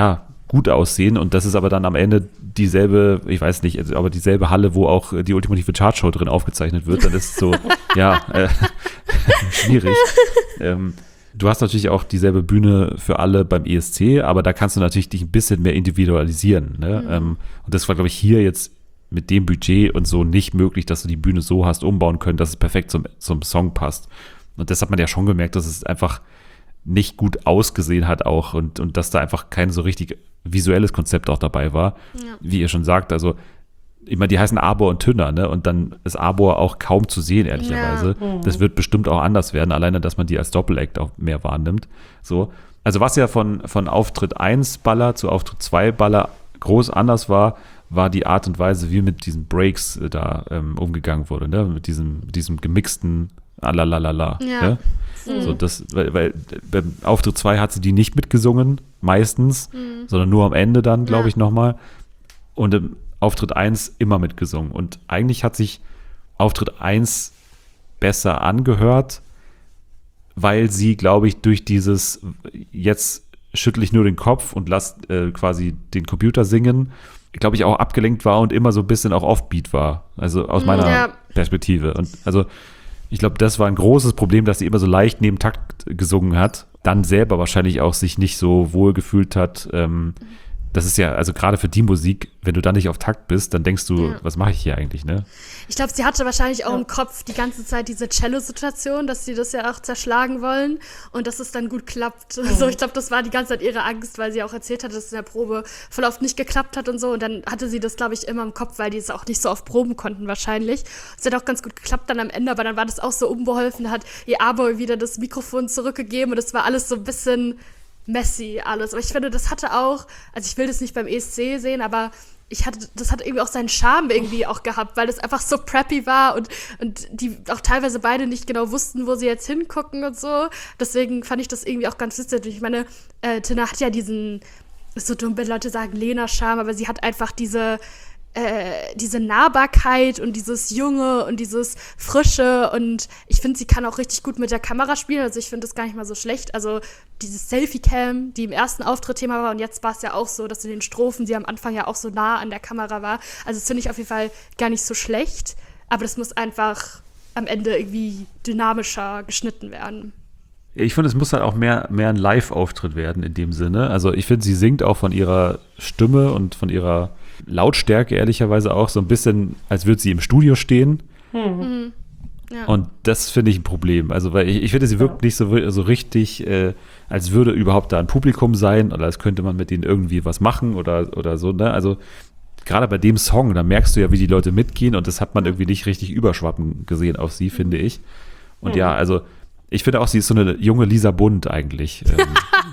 gut aussehen und das ist aber dann am Ende dieselbe, ich weiß nicht, aber dieselbe Halle, wo auch die ultimative Chartshow drin aufgezeichnet wird, dann ist es so, ja, äh, schwierig. Ähm, du hast natürlich auch dieselbe Bühne für alle beim E S C, aber da kannst du natürlich dich ein bisschen mehr individualisieren. Ne? Mhm. Ähm, und das war, glaube ich, hier jetzt mit dem Budget und so nicht möglich, dass du die Bühne so hast umbauen können, dass es perfekt zum, zum Song passt. Und das hat man ja schon gemerkt, dass es einfach nicht gut ausgesehen hat auch und, und dass da einfach kein so richtig visuelles Konzept auch dabei war. Ja. Wie ihr schon sagt, also ich meine, die heißen Arbor und Tünner, ne? Und dann ist Arbor auch kaum zu sehen, ehrlicherweise. Ja. Das wird bestimmt auch anders werden, alleine, dass man die als Doppelact auch mehr wahrnimmt. So. Also was ja von, von Auftritt eins Baller zu Auftritt zwei Baller groß anders war, war die Art und Weise, wie mit diesen Breaks äh, da ähm, umgegangen wurde, ne? Mit diesem, diesem gemixten Alalalala. Ja. Ne? Mhm. So, das, weil, weil beim Auftritt zwei hat sie die nicht mitgesungen, meistens, mhm. sondern nur am Ende dann, glaube ja. ich, nochmal. Und im Auftritt eins immer mitgesungen. Und eigentlich hat sich Auftritt eins besser angehört, weil sie, glaube ich, durch dieses jetzt schüttel ich nur den Kopf und lass äh, quasi den Computer singen, glaube ich, auch abgelenkt war und immer so ein bisschen auch Offbeat war. Also aus meiner ja. Perspektive. Und also ich glaube, das war ein großes Problem, dass sie immer so leicht neben Takt gesungen hat, dann selber wahrscheinlich auch sich nicht so wohl gefühlt hat. Ähm, das ist ja, also gerade für die Musik, wenn du da nicht auf Takt bist, dann denkst du, ja. was mache ich hier eigentlich, ne? Ich glaube, sie hatte wahrscheinlich auch ja. im Kopf die ganze Zeit diese Cello-Situation, dass sie das ja auch zerschlagen wollen und dass es dann gut klappt. Mhm. Also ich glaube, das war die ganze Zeit ihre Angst, weil sie auch erzählt hat, dass es in der Probe voll oft nicht geklappt hat und so. Und dann hatte sie das, glaube ich, immer im Kopf, weil die es auch nicht so oft proben konnten wahrscheinlich. Es hat auch ganz gut geklappt dann am Ende, aber dann war das auch so unbeholfen. Da hat ihr Arbor wieder das Mikrofon zurückgegeben und es war alles so ein bisschen messy alles. Aber ich finde, das hatte auch, also ich will das nicht beim E S C sehen, aber ich hatte, das hat irgendwie auch seinen Charme irgendwie auch gehabt, weil das einfach so preppy war und, und die auch teilweise beide nicht genau wussten, wo sie jetzt hingucken und so. Deswegen fand ich das irgendwie auch ganz witzig. Ich meine, äh, Tina hat ja diesen, ist so dumm, wenn Leute sagen Lena-Charme, aber sie hat einfach diese Äh, diese Nahbarkeit und dieses Junge und dieses Frische und ich finde, sie kann auch richtig gut mit der Kamera spielen, also ich finde das gar nicht mal so schlecht, also dieses Selfie-Cam, die im ersten Auftritt Thema war und jetzt war es ja auch so, dass in den Strophen sie am Anfang ja auch so nah an der Kamera war, also das finde ich auf jeden Fall gar nicht so schlecht, aber das muss einfach am Ende irgendwie dynamischer geschnitten werden. Ich finde, es muss halt auch mehr, mehr ein Live-Auftritt werden in dem Sinne, also ich finde, sie singt auch von ihrer Stimme und von ihrer Lautstärke ehrlicherweise auch so ein bisschen, als würde sie im Studio stehen. Mhm. Ja. Und das finde ich ein Problem. Also, weil ich, ich finde, sie wirkt ja. nicht so, so richtig, äh, als würde überhaupt da ein Publikum sein oder als könnte man mit denen irgendwie was machen oder, oder so. Ne? Also, gerade bei dem Song, da merkst du ja, wie die Leute mitgehen und das hat man irgendwie nicht richtig überschwappen gesehen auf sie, finde ich. Und mhm. ja, also, ich finde auch, sie ist so eine junge Lisa Bund eigentlich. ähm,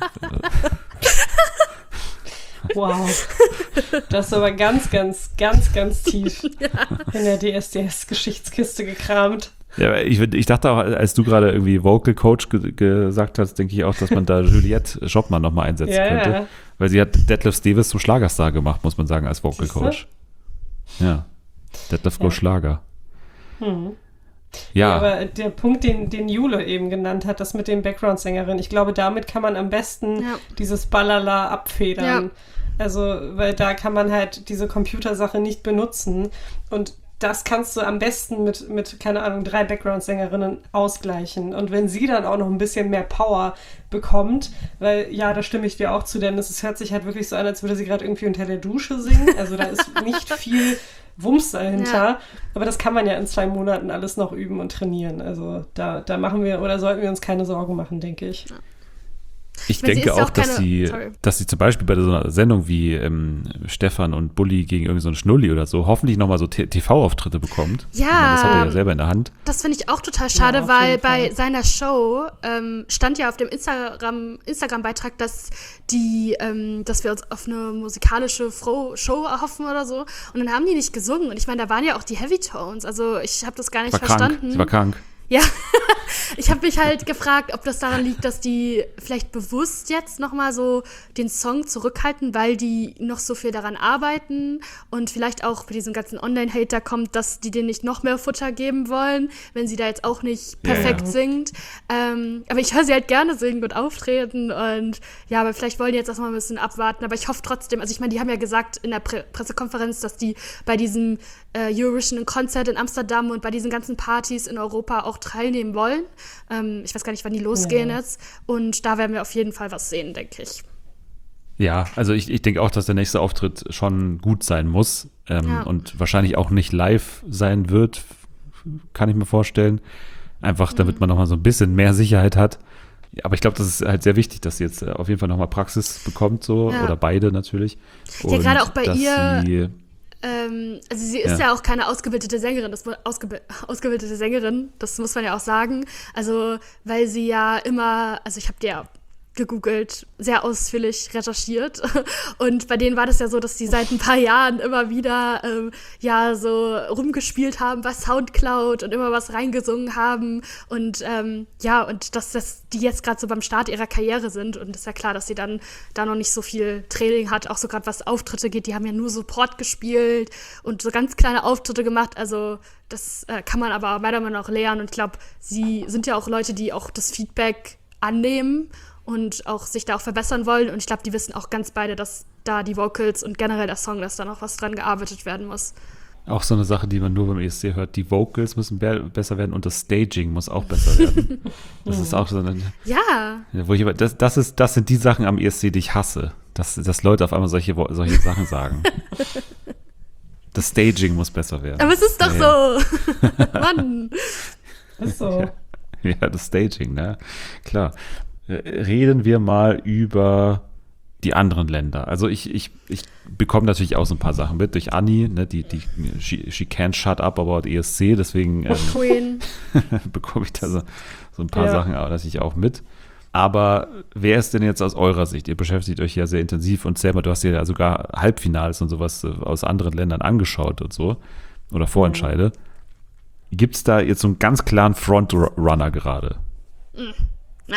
Wow. Das ist aber ganz, ganz, ganz, ganz tief ja. in der D S D S-Geschichtskiste gekramt. Ja, ich, ich dachte auch, als du gerade irgendwie Vocal Coach ge- gesagt hast, denke ich auch, dass man da Juliette Schoppmann nochmal einsetzen ja, könnte. Ja. Weil sie hat Detlef Davis zum Schlagerstar gemacht, muss man sagen, als Vocal Coach. Ja. Detlef ja. Go Schlager. Hm. Ja. ja, aber der Punkt, den, den Jule eben genannt hat, das mit den Background-Sängerinnen, ich glaube, damit kann man am besten ja. dieses Ballala abfedern. Ja. Also, weil da kann man halt diese Computersache nicht benutzen und das kannst du am besten mit, mit keine Ahnung, drei Background-Sängerinnen ausgleichen. Und wenn sie dann auch noch ein bisschen mehr Power bekommt, weil, ja, da stimme ich dir auch zu, denn es hört sich halt wirklich so an, als würde sie gerade irgendwie unter der Dusche singen. Also da ist nicht viel Wumms dahinter. Ja. Aber das kann man ja in zwei Monaten alles noch üben und trainieren. Also da, da machen wir oder sollten wir uns keine Sorgen machen, denke ich. Ja. Ich Weil denke auch, auch keine, dass, sie, dass sie zum Beispiel bei so einer Sendung wie ähm, Stefan und Bulli gegen irgendeinen so einen Schnulli oder so hoffentlich nochmal so T V-Auftritte bekommt. Ja. Meine, das hat er ja selber in der Hand. Das finde ich auch total schade, ja, weil bei Fall. seiner Show ähm, stand ja auf dem Instagram, Instagram-Beitrag, dass die, ähm, dass wir uns auf eine musikalische Fro- Show erhoffen oder so. Und dann haben die nicht gesungen. Und ich meine, da waren ja auch die Heavy Tones. Also ich habe das gar nicht war verstanden. Krank. Sie war krank. Ja, Ich habe mich halt gefragt, ob das daran liegt, dass die vielleicht bewusst jetzt nochmal so den Song zurückhalten, weil die noch so viel daran arbeiten und vielleicht auch bei diesem ganzen Online-Hater kommt, dass die denen nicht noch mehr Futter geben wollen, wenn sie da jetzt auch nicht perfekt Ja, ja. singt. Ähm, aber ich höre sie halt gerne singen und auftreten und ja, aber vielleicht wollen die jetzt erstmal ein bisschen abwarten. Aber ich hoffe trotzdem, also ich meine, die haben ja gesagt in der Pre- Pressekonferenz, dass die bei diesem äh, Eurovision Konzert in Amsterdam und bei diesen ganzen Partys in Europa auch teilnehmen wollen. Ähm, ich weiß gar nicht, wann die losgehen Ja. jetzt. Und da werden wir auf jeden Fall was sehen, denke ich. Ja, also ich, ich denke auch, dass der nächste Auftritt schon gut sein muss ähm, Ja. und wahrscheinlich auch nicht live sein wird, kann ich mir vorstellen. Einfach, damit Mhm. man nochmal so ein bisschen mehr Sicherheit hat. Ja, aber ich glaube, das ist halt sehr wichtig, dass sie jetzt äh, auf jeden Fall nochmal Praxis bekommt, so, Ja. oder beide natürlich. Ja, gerade auch bei dass ihr- Sie, Ähm, also sie ist ja. Ja. auch keine ausgebildete Sängerin, das mu- ausgebe ausgebildete Sängerin, das muss man ja auch sagen. Also, weil sie ja immer, also ich habe die ja gegoogelt, sehr ausführlich recherchiert. Und bei denen war das ja so, dass die seit ein paar Jahren immer wieder ähm, ja so rumgespielt haben bei Soundcloud und immer was reingesungen haben. Und ähm, ja, und dass das die jetzt gerade so beim Start ihrer Karriere sind. Und ist ja klar, dass sie dann da noch nicht so viel Training hat, auch so gerade was Auftritte geht. Die haben ja nur Support gespielt und so ganz kleine Auftritte gemacht. Also das äh, kann man aber meiner Meinung nach lernen. Und ich glaube, sie sind ja auch Leute, die auch das Feedback annehmen und auch sich da auch verbessern wollen. Und ich glaube, die wissen auch ganz beide, dass da die Vocals und generell der Song, dass da noch was dran gearbeitet werden muss. auch so eine Sache, die man nur beim E S C hört, die Vocals müssen be- besser werden und das Staging muss auch besser werden. Das ist auch so eine, Ja, wo ich aber, das, das, ist, das sind die Sachen am E S C, die ich hasse, dass, dass Leute auf einmal solche, Wo- solche Sachen sagen. Das Staging muss besser werden. aber es ist doch Ja, ja. so. Mann. Ist so. Ja, das Staging, ne? Klar. Äh, Reden wir mal über die anderen Länder. Also ich, ich, ich bekomme natürlich auch so ein paar Sachen mit durch Anni, ne, die, die she, she can't shut up about E S C, deswegen ähm, Queen. bekomme ich da so, so ein paar Ja. Sachen auch natürlich auch mit. Aber wer ist denn jetzt aus eurer Sicht? Ihr beschäftigt euch ja sehr intensiv und Selma, du hast dir ja sogar Halbfinals und sowas äh, aus anderen Ländern angeschaut und so. Oder Vorentscheide. Gibt es da jetzt so einen ganz klaren Frontrunner gerade? Na,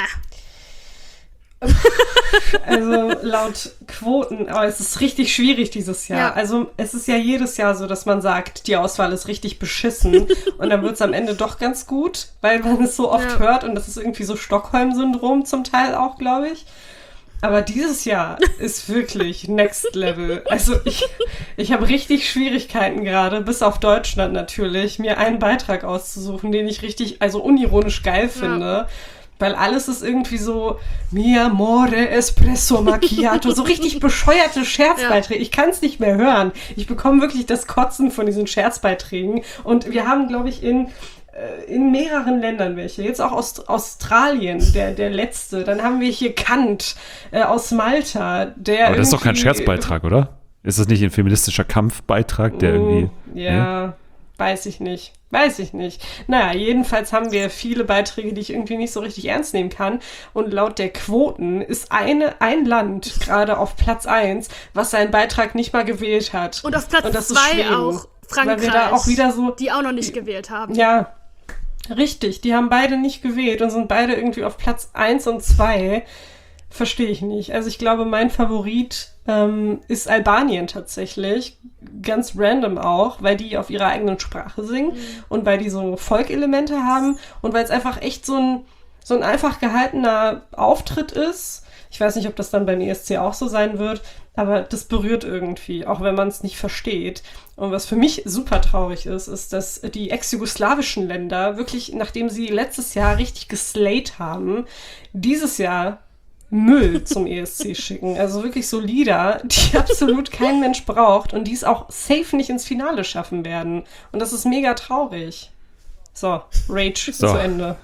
Also laut Quoten, aber es ist richtig schwierig dieses Jahr. Ja. Also es ist ja jedes Jahr so, dass man sagt, die Auswahl ist richtig beschissen und dann wird es am Ende doch ganz gut, weil man es so oft Ja. hört und das ist irgendwie so Stockholm-Syndrom zum Teil auch, glaube ich. Aber dieses Jahr ist wirklich Next Level. Also ich, ich habe richtig Schwierigkeiten gerade, bis auf Deutschland natürlich, mir einen Beitrag auszusuchen, den ich richtig, also unironisch geil finde. Weil alles ist irgendwie so, mi amore, espresso macchiato, so richtig bescheuerte Scherzbeiträge. Ich kann es nicht mehr hören. Ich bekomme wirklich das Kotzen von diesen Scherzbeiträgen. Und wir haben, glaube ich, in, äh, in mehreren Ländern welche. Jetzt auch Aust- Australien, der, der letzte. Dann haben wir hier Kant äh, aus Malta, der Aber das ist doch kein irgendwie- Scherzbeitrag, oder? Ist das nicht ein feministischer Kampfbeitrag, der irgendwie. Ja, weiß ich nicht. Weiß ich nicht. Naja, jedenfalls haben wir viele Beiträge, die ich irgendwie nicht so richtig ernst nehmen kann. Und laut der Quoten ist eine, ein Land gerade auf Platz eins, was seinen Beitrag nicht mal gewählt hat. und auf Platz Und das ist zwei Schweden. auch Frankreich, Weil wir da auch wieder so, die auch noch nicht gewählt haben. ja, richtig, die haben beide nicht gewählt und sind beide irgendwie auf Platz eins und zwei. Verstehe ich nicht. Also ich glaube, mein Favorit ähm, ist Albanien tatsächlich. Ganz random auch, weil die auf ihrer eigenen Sprache singen und weil die so Folk-Elemente haben und weil es einfach echt so ein, so ein einfach gehaltener Auftritt ist. Ich weiß nicht, ob das dann beim E S C auch so sein wird, aber das berührt irgendwie, auch wenn man es nicht versteht. Und was für mich super traurig ist, ist, dass die ex-jugoslawischen Länder wirklich, nachdem sie letztes Jahr richtig geslayt haben, dieses Jahr Müll zum E S C schicken. Also wirklich so Lieder, die absolut kein Mensch braucht und die es auch safe nicht ins Finale schaffen werden. Und das ist mega traurig. So, Rage So. zu Ende.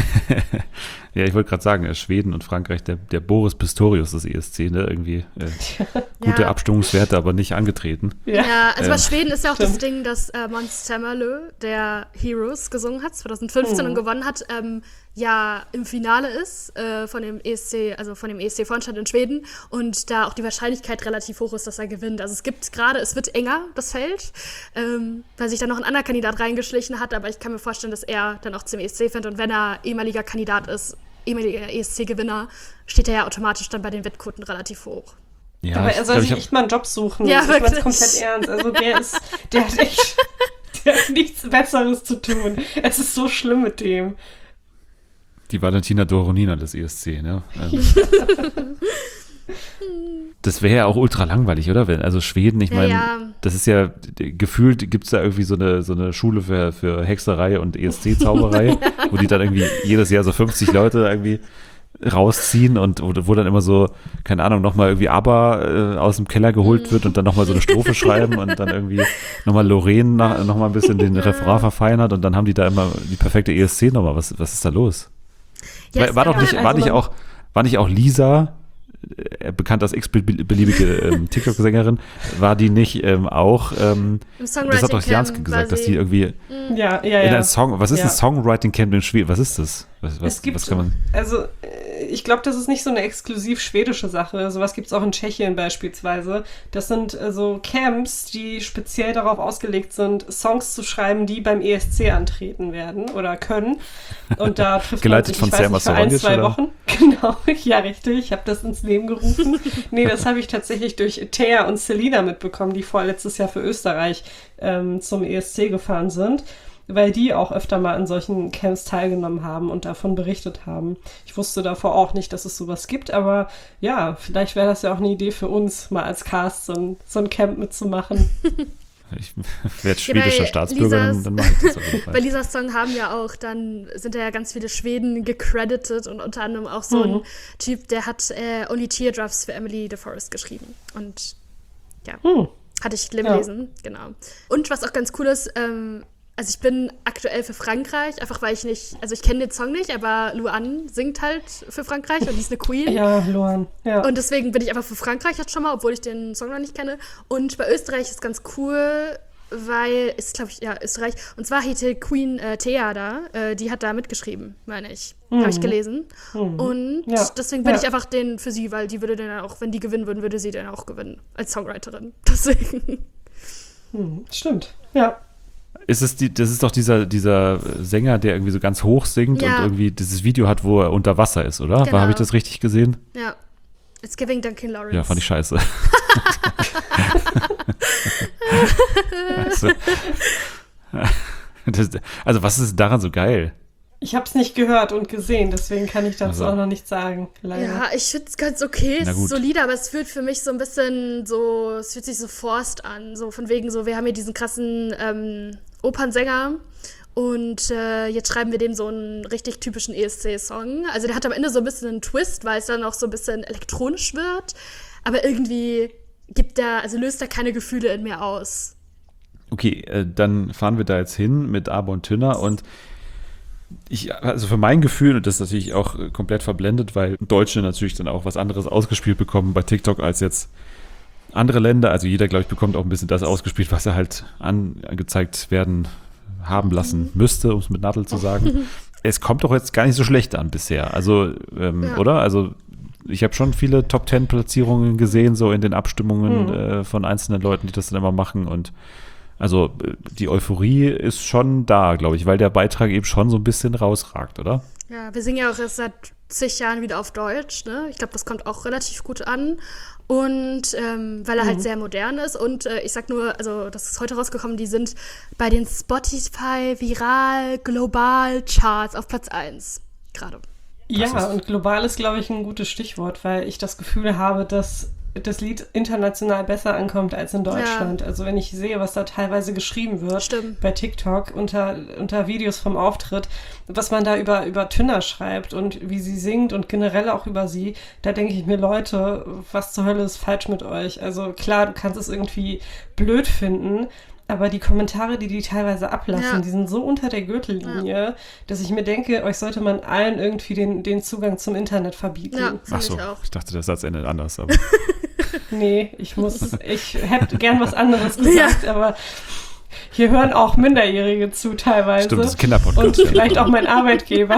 Ja, ich wollte gerade sagen, äh, Schweden und Frankreich, der, der Boris Pistorius des E S C, ne? Irgendwie äh, gute Ja. Abstimmungswerte, aber nicht angetreten. Ja, also bei Ähm. Schweden ist ja auch das Stimmt. Ding, dass äh, Måns Zelmerlöw, der Heroes gesungen hat, zwanzig fünfzehn Mhm. und gewonnen hat, ähm, ja im Finale ist äh, von dem E S C, also von dem E S C-Vorstand in Schweden und da auch die Wahrscheinlichkeit relativ hoch ist, dass er gewinnt. Also es gibt gerade, es wird enger, das Feld, ähm, weil sich da noch ein anderer Kandidat reingeschlichen hat, aber ich kann mir vorstellen, vorstellen, dass er dann auch zum E S C fährt. Und wenn er ehemaliger Kandidat ist, ehemaliger E S C-Gewinner, steht er ja automatisch dann bei den Wettquoten relativ hoch. Ja, aber ich er soll glaub, sich ich hab- echt mal einen Job suchen. Ja, ich meine wirklich. es komplett ernst. Also der ist, der hat echt, der hat nichts Besseres zu tun. Es ist so schlimm mit dem. Die Valentina Doronina des E S C, ne? Ähm, das wäre ja auch ultra langweilig, oder? Wenn, also Schweden, ich Ja, meine, ja. das ist ja, d- gefühlt gibt es da irgendwie so eine, so eine Schule für, für Hexerei und E S C-Zauberei, wo die dann irgendwie jedes Jahr so fünfzig Leute irgendwie rausziehen und wo, wo dann immer so, keine Ahnung, nochmal irgendwie ABBA äh, aus dem Keller geholt wird und dann nochmal so eine Strophe schreiben und dann irgendwie nochmal Lorraine nach, nochmal ein bisschen den Refrain verfeinert und dann haben die da immer die perfekte E S C-Nummer. Was, was ist da los? Ja, war, es war wäre doch nicht, halt- war nicht also auch, war nicht auch Lisa, äh, bekannt als x-beliebige ähm, TikTok-Sängerin, war die nicht ähm, auch, ähm, Im das hat doch Songwriting-Camp Janske war gesagt, dass sie- die irgendwie Ja, ja, in ja. ein Song, was ist Ja. ein Songwriting-Camp in Schweden? Was ist das? Was, was, Es gibt, was kann man, also äh, ich glaube, das ist nicht so eine exklusiv schwedische Sache. Sowas gibt es auch in Tschechien beispielsweise. Das sind äh, so Camps, die speziell darauf ausgelegt sind, Songs zu schreiben, die beim E S C antreten werden oder können. Und da trifft Geleitet man von sich, ich weiß Sam nicht, für ein, Assarongic, zwei oder? Wochen. Genau, ja richtig. Ich habe das ins Leben gerufen. Nee, das habe ich tatsächlich durch Thea und Selina mitbekommen, die vorletztes Jahr für Österreich ähm, zum E S C gefahren sind, weil die auch öfter mal an solchen Camps teilgenommen haben und davon berichtet haben. Ich wusste davor auch nicht, dass es sowas gibt, aber ja, vielleicht wäre das ja auch eine Idee für uns, mal als Cast so ein, so ein Camp mitzumachen. ich werde schwedischer bei Staatsbürger, dann, Lisas- dann mache ich das auf jeden Bei Fall. Lisas Song haben ja auch, dann sind da ja ganz viele Schweden gecredited und unter anderem auch so Mhm. ein Typ, der hat äh, Only Teardrops für Emily DeForest geschrieben. Und ja, Hm. hatte ich gelesen, genau. Und was auch ganz cool ist, ähm, also ich bin aktuell für Frankreich, einfach weil ich nicht, also ich kenne den Song nicht, aber Luan singt halt für Frankreich und die ist eine Queen. Ja, Luan. Ja. Und deswegen bin ich einfach für Frankreich jetzt schon mal, obwohl ich den Song noch nicht kenne. Und bei Österreich ist ganz cool, weil, ist glaube ich, ja, Österreich. Und zwar hätte Queen äh, Thea da, äh, die hat da mitgeschrieben, meine ich. Habe ich gelesen. Und Ja. deswegen bin Ja. ich einfach den für sie, weil die würde dann auch, wenn die gewinnen würden, würde sie dann auch gewinnen. Als Songwriterin. Deswegen. Hm, stimmt. Ja. Ist es die, das ist doch dieser, dieser Sänger, der irgendwie so ganz hoch singt Ja. und irgendwie dieses Video hat, wo er unter Wasser ist, oder? Genau. Habe ich das richtig gesehen? Ja. It's giving Duncan Lawrence. Ja, fand ich scheiße. also, das, also, was ist daran so geil? Ich habe es nicht gehört und gesehen, deswegen kann ich dazu Also. auch noch nichts sagen. Leider. Ja, ich finde es ganz okay, Na es gut. ist solide, aber es fühlt für mich so ein bisschen so, es fühlt sich so forced an, so von wegen so, wir haben hier diesen krassen ähm, Opernsänger und äh, jetzt schreiben wir dem so einen richtig typischen E S C-Song. Also der hat am Ende so ein bisschen einen Twist, weil es dann auch so ein bisschen elektronisch wird, aber irgendwie gibt er, also löst er keine Gefühle in mir aus. Okay, äh, dann fahren wir da jetzt hin mit Aber und Tünner und ich, also für mein Gefühl, und das ist natürlich auch äh, komplett verblendet, weil Deutsche natürlich dann auch was anderes ausgespielt bekommen bei TikTok als jetzt andere Länder. Also jeder, glaube ich, bekommt auch ein bisschen das ausgespielt, was er halt angezeigt werden haben lassen müsste, um es mit Nadel zu sagen. Es kommt doch jetzt gar nicht so schlecht an bisher. Also, ähm, Ja. oder? Also ich habe schon viele Top-Ten-Platzierungen gesehen, so in den Abstimmungen Mhm. äh, von einzelnen Leuten, die das dann immer machen und also äh, die Euphorie ist schon da, glaube ich, weil der Beitrag eben schon so ein bisschen rausragt, oder? Ja, wir singen ja auch erst seit zig Jahren wieder auf Deutsch, ne? Ich glaube, das kommt auch relativ gut an. Und ähm, weil er halt sehr modern ist. Und äh, ich sag nur, also das ist heute rausgekommen, die sind bei den Spotify Viral Global Charts auf Platz eins gerade. Ja, Das ist- und global ist, glaube ich, ein gutes Stichwort, weil ich das Gefühl habe, dass das Lied international besser ankommt als in Deutschland. Also wenn ich sehe, was da teilweise geschrieben wird Stimmt. bei TikTok unter, unter Videos vom Auftritt, was man da über, über Tünner schreibt und wie sie singt und generell auch über sie, da denke ich mir, Leute, was zur Hölle ist falsch mit euch? Also klar, du kannst es irgendwie blöd finden, aber die Kommentare, die die teilweise ablassen, Ja. die sind so unter der Gürtellinie, dass ich mir denke, euch sollte man allen irgendwie den, den Zugang zum Internet verbieten. Ja, Ach finde so, ich auch. ich dachte, der Satz endet anders. Aber Nee, ich muss, ich hätte gern was anderes gesagt, aber hier hören auch Minderjährige zu teilweise. stimmt, das ist ein Kinderpodcast. Und ja. vielleicht auch mein Arbeitgeber.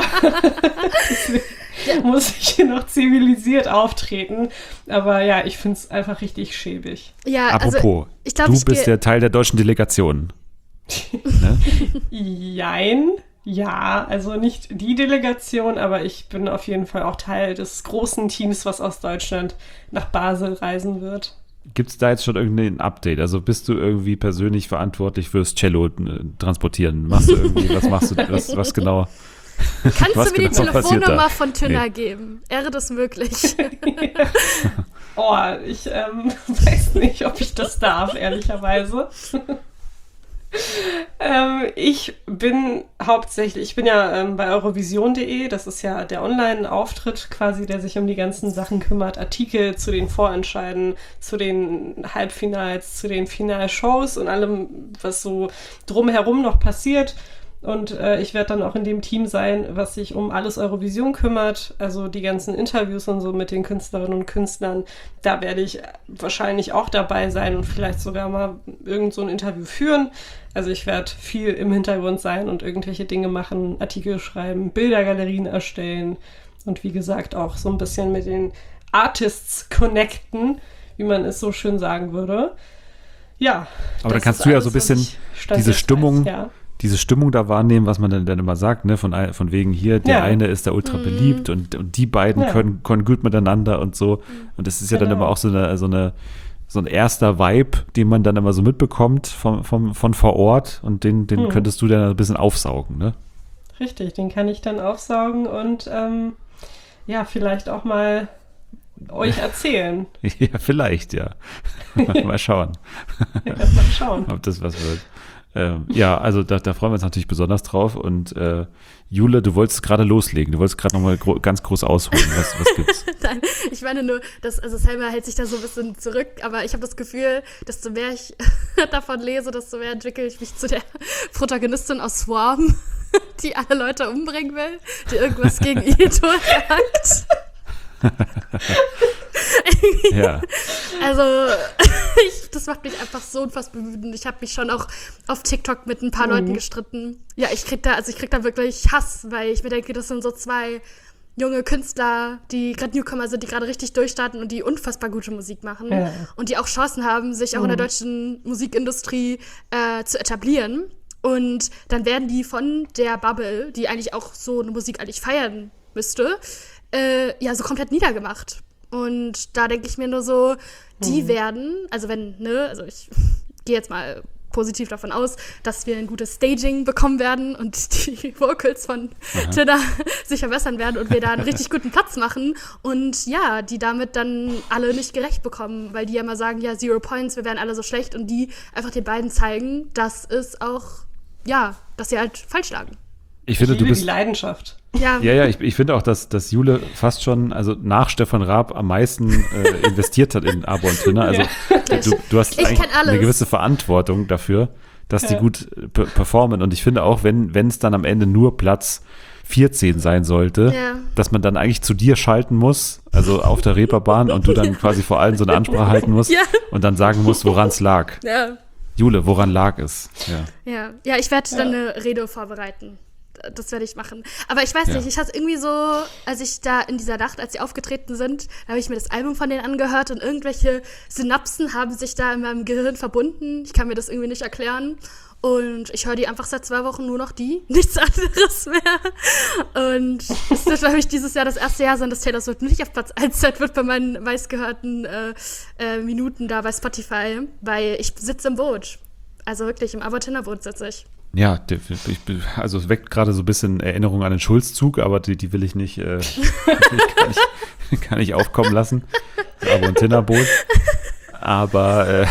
Deswegen muss ich hier noch zivilisiert auftreten. Aber ja, ich finde es einfach richtig schäbig. Ja, also Apropos, ich glaub, du ich bist geh- ja Teil der deutschen Delegation. Ne? Jein. Ja, also nicht die Delegation, aber ich bin auf jeden Fall auch Teil des großen Teams, was aus Deutschland nach Basel reisen wird. Gibt es da jetzt schon irgendein Update? Also bist du irgendwie persönlich verantwortlich fürs Cello äh, transportieren? Machst du irgendwie, was machst du, was, was genau? Kannst was du mir genau die Telefonnummer da? von Tünner Nee. geben? Wäre das möglich? Oh, ich ähm, weiß nicht, ob ich das darf, ehrlicherweise. ähm, ich bin hauptsächlich, ich bin ja ähm, bei eurovision punkt de, das ist ja der Online-Auftritt quasi, der sich um die ganzen Sachen kümmert, Artikel zu den Vorentscheiden, zu den Halbfinals, zu den Finalshows und allem, was so drumherum noch passiert. Und äh, ich werde dann auch in dem Team sein, was sich um alles Eurovision kümmert, also die ganzen Interviews und so mit den Künstlerinnen und Künstlern. Da werde ich wahrscheinlich auch dabei sein und vielleicht sogar mal irgend so ein Interview führen. Also ich werde viel im Hintergrund sein und irgendwelche Dinge machen, Artikel schreiben, Bildergalerien erstellen und wie gesagt auch so ein bisschen mit den Artists connecten, wie man es so schön sagen würde. Ja. Aber dann das kannst ist du ja alles, so ein was bisschen ich Stand diese jetzt Stimmung, weiß, ja. diese Stimmung da wahrnehmen, was man dann, dann immer sagt, ne? Von, ein- von wegen hier, der Ja. eine ist da ultra beliebt und, und die beiden Ja. können, können gut miteinander und so. Und das ist ja dann Genau. immer auch so eine, so eine so ein erster Vibe, den man dann immer so mitbekommt vom, vom, von vor Ort und den, den Hm. könntest du dann ein bisschen aufsaugen, ne? Richtig, den kann ich dann aufsaugen und ähm, ja, vielleicht auch mal euch erzählen. Ja, vielleicht, ja. Mal schauen, Ja, mal schauen. ob das was wird. Ähm, ja, also da, da freuen wir uns natürlich besonders drauf. Und äh, Jule, du wolltest gerade loslegen. Du wolltest gerade nochmal gro- ganz groß ausholen. Was, was gibt's? Nein, ich meine nur, dass, also Selma hält sich da so ein bisschen zurück, aber ich habe das Gefühl, desto mehr ich davon lese, desto mehr entwickle ich mich zu der Protagonistin aus Swarm, die alle Leute umbringen will, die irgendwas gegen Ito sagt. Ja. Also, ich, das macht mich einfach so unfassbar wütend. Ich habe mich schon auch auf TikTok mit ein paar Mhm. Leuten gestritten. Ja, ich krieg da, also ich krieg da wirklich Hass, weil ich mir denke, das sind so zwei junge Künstler, die gerade Newcomer sind, die gerade richtig durchstarten und die unfassbar gute Musik machen Ja. und die auch Chancen haben, sich auch in der deutschen Musikindustrie äh, zu etablieren. Und dann werden die von der Bubble, die eigentlich auch so eine Musik eigentlich feiern müsste, äh, ja, so komplett niedergemacht. Und da denke ich mir nur so, die Mhm. werden, also wenn, ne, also ich gehe jetzt mal positiv davon aus, dass wir ein gutes Staging bekommen werden und die Vocals von Tina sich verbessern werden und wir da einen richtig guten Platz machen und ja, die damit dann alle nicht gerecht bekommen, weil die ja mal sagen, ja, Zero Points, wir werden alle so schlecht und die einfach den beiden zeigen, dass es auch, ja, dass sie halt falsch lagen. Ich finde, Ich du liebe bist. die Leidenschaft. Ja, Ja, ja, ich, ich finde auch, dass, dass Jule fast schon, also nach Stefan Raab am meisten äh, investiert hat in Abo und Tünner. Also du, du hast Ich eigentlich kenn alles. eine gewisse Verantwortung dafür, dass die Ja. gut äh, pe- performen. Und ich finde auch, wenn wenn es dann am Ende nur Platz vierzehn sein sollte, Ja. dass man dann eigentlich zu dir schalten muss, also auf der Reeperbahn und du dann quasi vor allem so eine Ansprache halten musst Ja. und dann sagen musst, woran es lag. ja. Jule, woran lag es? Ja. Ja, ja, ich werde dann eine Rede vorbereiten. Das werde ich machen. Aber ich weiß Ja. nicht, ich hatte irgendwie so, als ich da in dieser Nacht, als sie aufgetreten sind, da habe ich mir das Album von denen angehört und irgendwelche Synapsen haben sich da in meinem Gehirn verbunden. Ich kann mir das irgendwie nicht erklären. Und ich höre die einfach seit zwei Wochen nur noch die, nichts anderes mehr. Und es wird, glaube ich, dieses Jahr das erste Jahr sein, dass Taylor Swift nicht auf Platz eins sein wird bei meinen meistgehörten äh, äh, Minuten da bei Spotify, weil ich sitze im Boot. Also wirklich, im Abo-Tinder-Boot sitze ich. Ja, der- ich, also es weckt gerade so ein bisschen Erinnerung an den Schulzzug, aber die, die will ich nicht, äh, die kann, ich, kann ich aufkommen lassen. Das Abo- und Tinderboot. Aber äh,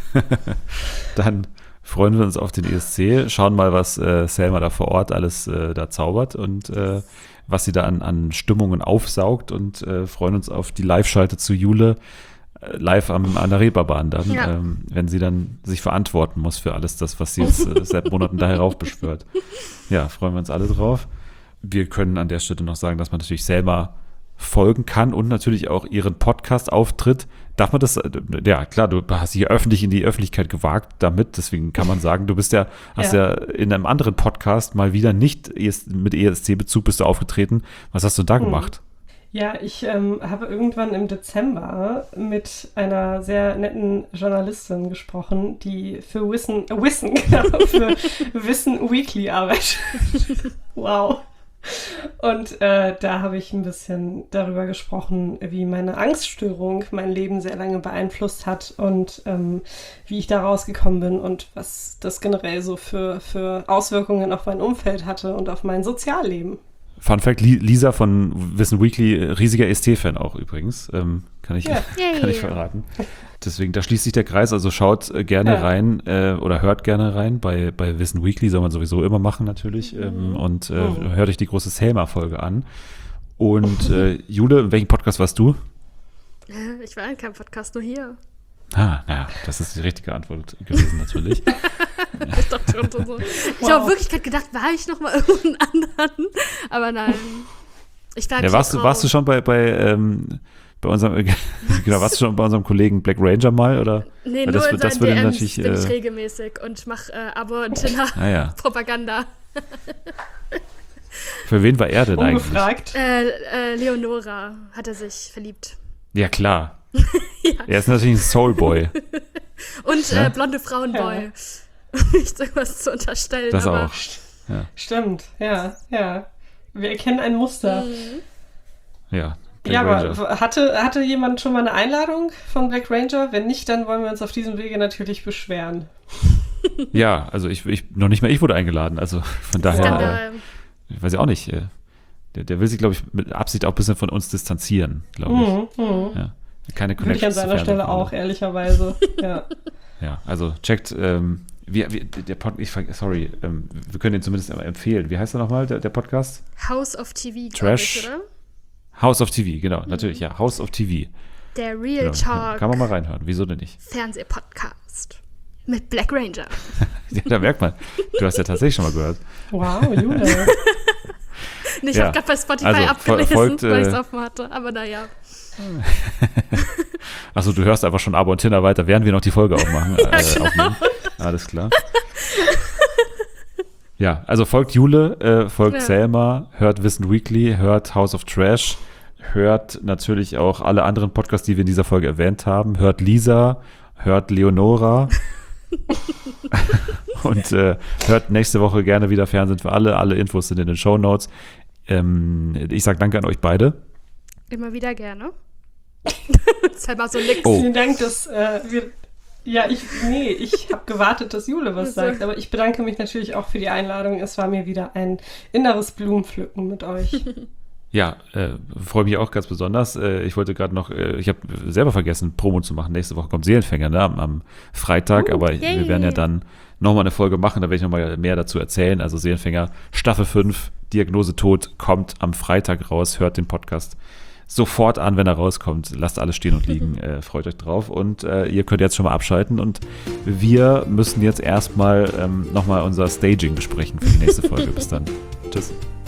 dann freuen wir uns auf den E S C, schauen mal, was äh, Selma da vor Ort alles äh, da zaubert und äh, was sie da an, an Stimmungen aufsaugt und äh, freuen uns auf die Live-Schalte zu Jule äh, live am, an der Reeperbahn dann, Ja. ähm, wenn sie dann sich verantworten muss für alles das, was sie jetzt äh, seit Monaten da heraufbeschwört. Ja, freuen wir uns alle drauf. Wir können an der Stelle noch sagen, dass man natürlich Selma folgen kann und natürlich auch ihren Podcast-Auftritt. Darf man das, äh, ja klar, du hast dich ja öffentlich in die Öffentlichkeit gewagt damit, deswegen kann man sagen, du bist ja, hast ja, Ja. in einem anderen Podcast mal wieder nicht E S mit E S C-Bezug bist du aufgetreten. Was hast du da gemacht? Ja, ich ähm, habe irgendwann im Dezember mit einer sehr netten Journalistin gesprochen, die für Wissen, äh, Wissen, genau, für Wissen Weekly arbeitet. Wow. Und äh, da habe ich ein bisschen darüber gesprochen, wie meine Angststörung mein Leben sehr lange beeinflusst hat und ähm, wie ich da rausgekommen bin und was das generell so für, für Auswirkungen auf mein Umfeld hatte und auf mein Sozialleben. Fun Fact, Lisa von Wissen Weekly, riesiger S T-Fan auch übrigens, ähm, kann, ich, Ja. kann ich verraten. Deswegen, da schließt sich der Kreis, also schaut äh, gerne Ja. rein äh, oder hört gerne rein bei, bei Wissen Weekly, soll man sowieso immer machen natürlich ähm, und äh, Mhm. hört euch die große Selma-Folge an. Und äh, Jule, in welchem Podcast warst du? Äh, Ich war in keinem Podcast, nur hier. Ah, naja, das ist die richtige Antwort gewesen natürlich. Ich dachte schon so. Ich Wow. habe wirklich gerade gedacht, war ich noch mal irgendeinen anderen? Aber nein. Ich war Ja, warst du, warst du schon bei, bei, ähm, bei unserem, genau, warst du schon bei unserem Kollegen Black Ranger mal, oder? Nee, Weil nur das in wird- das seinen würde D Ms natürlich, bin ich äh, regelmäßig und mache äh, Abo und Tinder Ah ja, Propaganda. für wen war er denn eigentlich? Ungefragt. Äh, äh, Leonora hat er sich verliebt. Ja, klar. Ja. Er ist natürlich ein Soulboy, Und Ja. äh, blonde Frauenboy. Um nichts irgendwas zu unterstellen. das aber auch. Stimmt, ja, ja. Wir erkennen ein Muster. Ja, Black Ja, Ranger. aber hatte, hatte jemand schon mal eine Einladung von Black Ranger? Wenn nicht, dann wollen wir uns auf diesem Wege natürlich beschweren. Ja, also ich, ich, noch nicht mal ich wurde eingeladen, also von daher, äh, Skandal. ich weiß ja auch nicht, äh, der, der will sich, glaube ich, mit Absicht auch ein bisschen von uns distanzieren, glaube ich. Mhm, mhm. Ja. Keine Würde ich an Connections zu seiner Stelle Fernsehfreunde. auch, ehrlicherweise. Ja. Ja, also checkt, ähm, wie, wie, der Pod, ich, ver- sorry, ähm, wir können den zumindest immer empfehlen. Wie heißt er nochmal, der, der Podcast? House of T V, glaub Trash. ich, oder? House of T V, genau, natürlich, ja, House of T V. Der Real Genau. Talk Kann man mal reinhören, wieso denn nicht? Fernsehpodcast. Mit Black Ranger. Ja, da merkt man, du hast ja tatsächlich schon mal gehört. Wow, Jule. Nee, ich Ja. habe gerade bei Spotify Also, fol- abgelesen, folgt, weil ich es äh, offen hatte. Aber naja. Achso, du hörst einfach schon Abo und Tinder weiter, während wir noch die Folge aufmachen. Ja, äh, genau. aufnehmen. Alles klar. Ja, also folgt Jule, äh, folgt Ja. Selma, hört Wissen Weekly, hört House of Trash, hört natürlich auch alle anderen Podcasts, die wir in dieser Folge erwähnt haben, hört Lisa, hört Leonora und äh, hört nächste Woche gerne wieder Fernsehen für alle. Alle Infos sind in den Shownotes. Ähm, ich sage danke an euch beide. Immer wieder gerne. Selber so nix. Oh. Vielen Dank, dass äh, wir. Ja, ich. Nee, ich habe gewartet, dass Jule was Also. sagt. Aber ich bedanke mich natürlich auch für die Einladung. Es war mir wieder ein inneres Blumenpflücken mit euch. Ja, äh, freue mich auch ganz besonders. Äh, ich wollte gerade noch, äh, ich habe selber vergessen, Promo zu machen. Nächste Woche kommt Seelenfänger, ne, am, am Freitag, Uh, aber yay. wir werden ja dann nochmal eine Folge machen, da werde ich nochmal mehr dazu erzählen. Also Seelenfänger, Staffel fünf, Diagnose Tod, kommt am Freitag raus, hört den Podcast sofort an, wenn er rauskommt. Lasst alles stehen und liegen, äh, freut euch drauf. Und äh, ihr könnt jetzt schon mal abschalten und wir müssen jetzt erstmal ähm, nochmal unser Staging besprechen für die nächste Folge. Bis dann. Tschüss.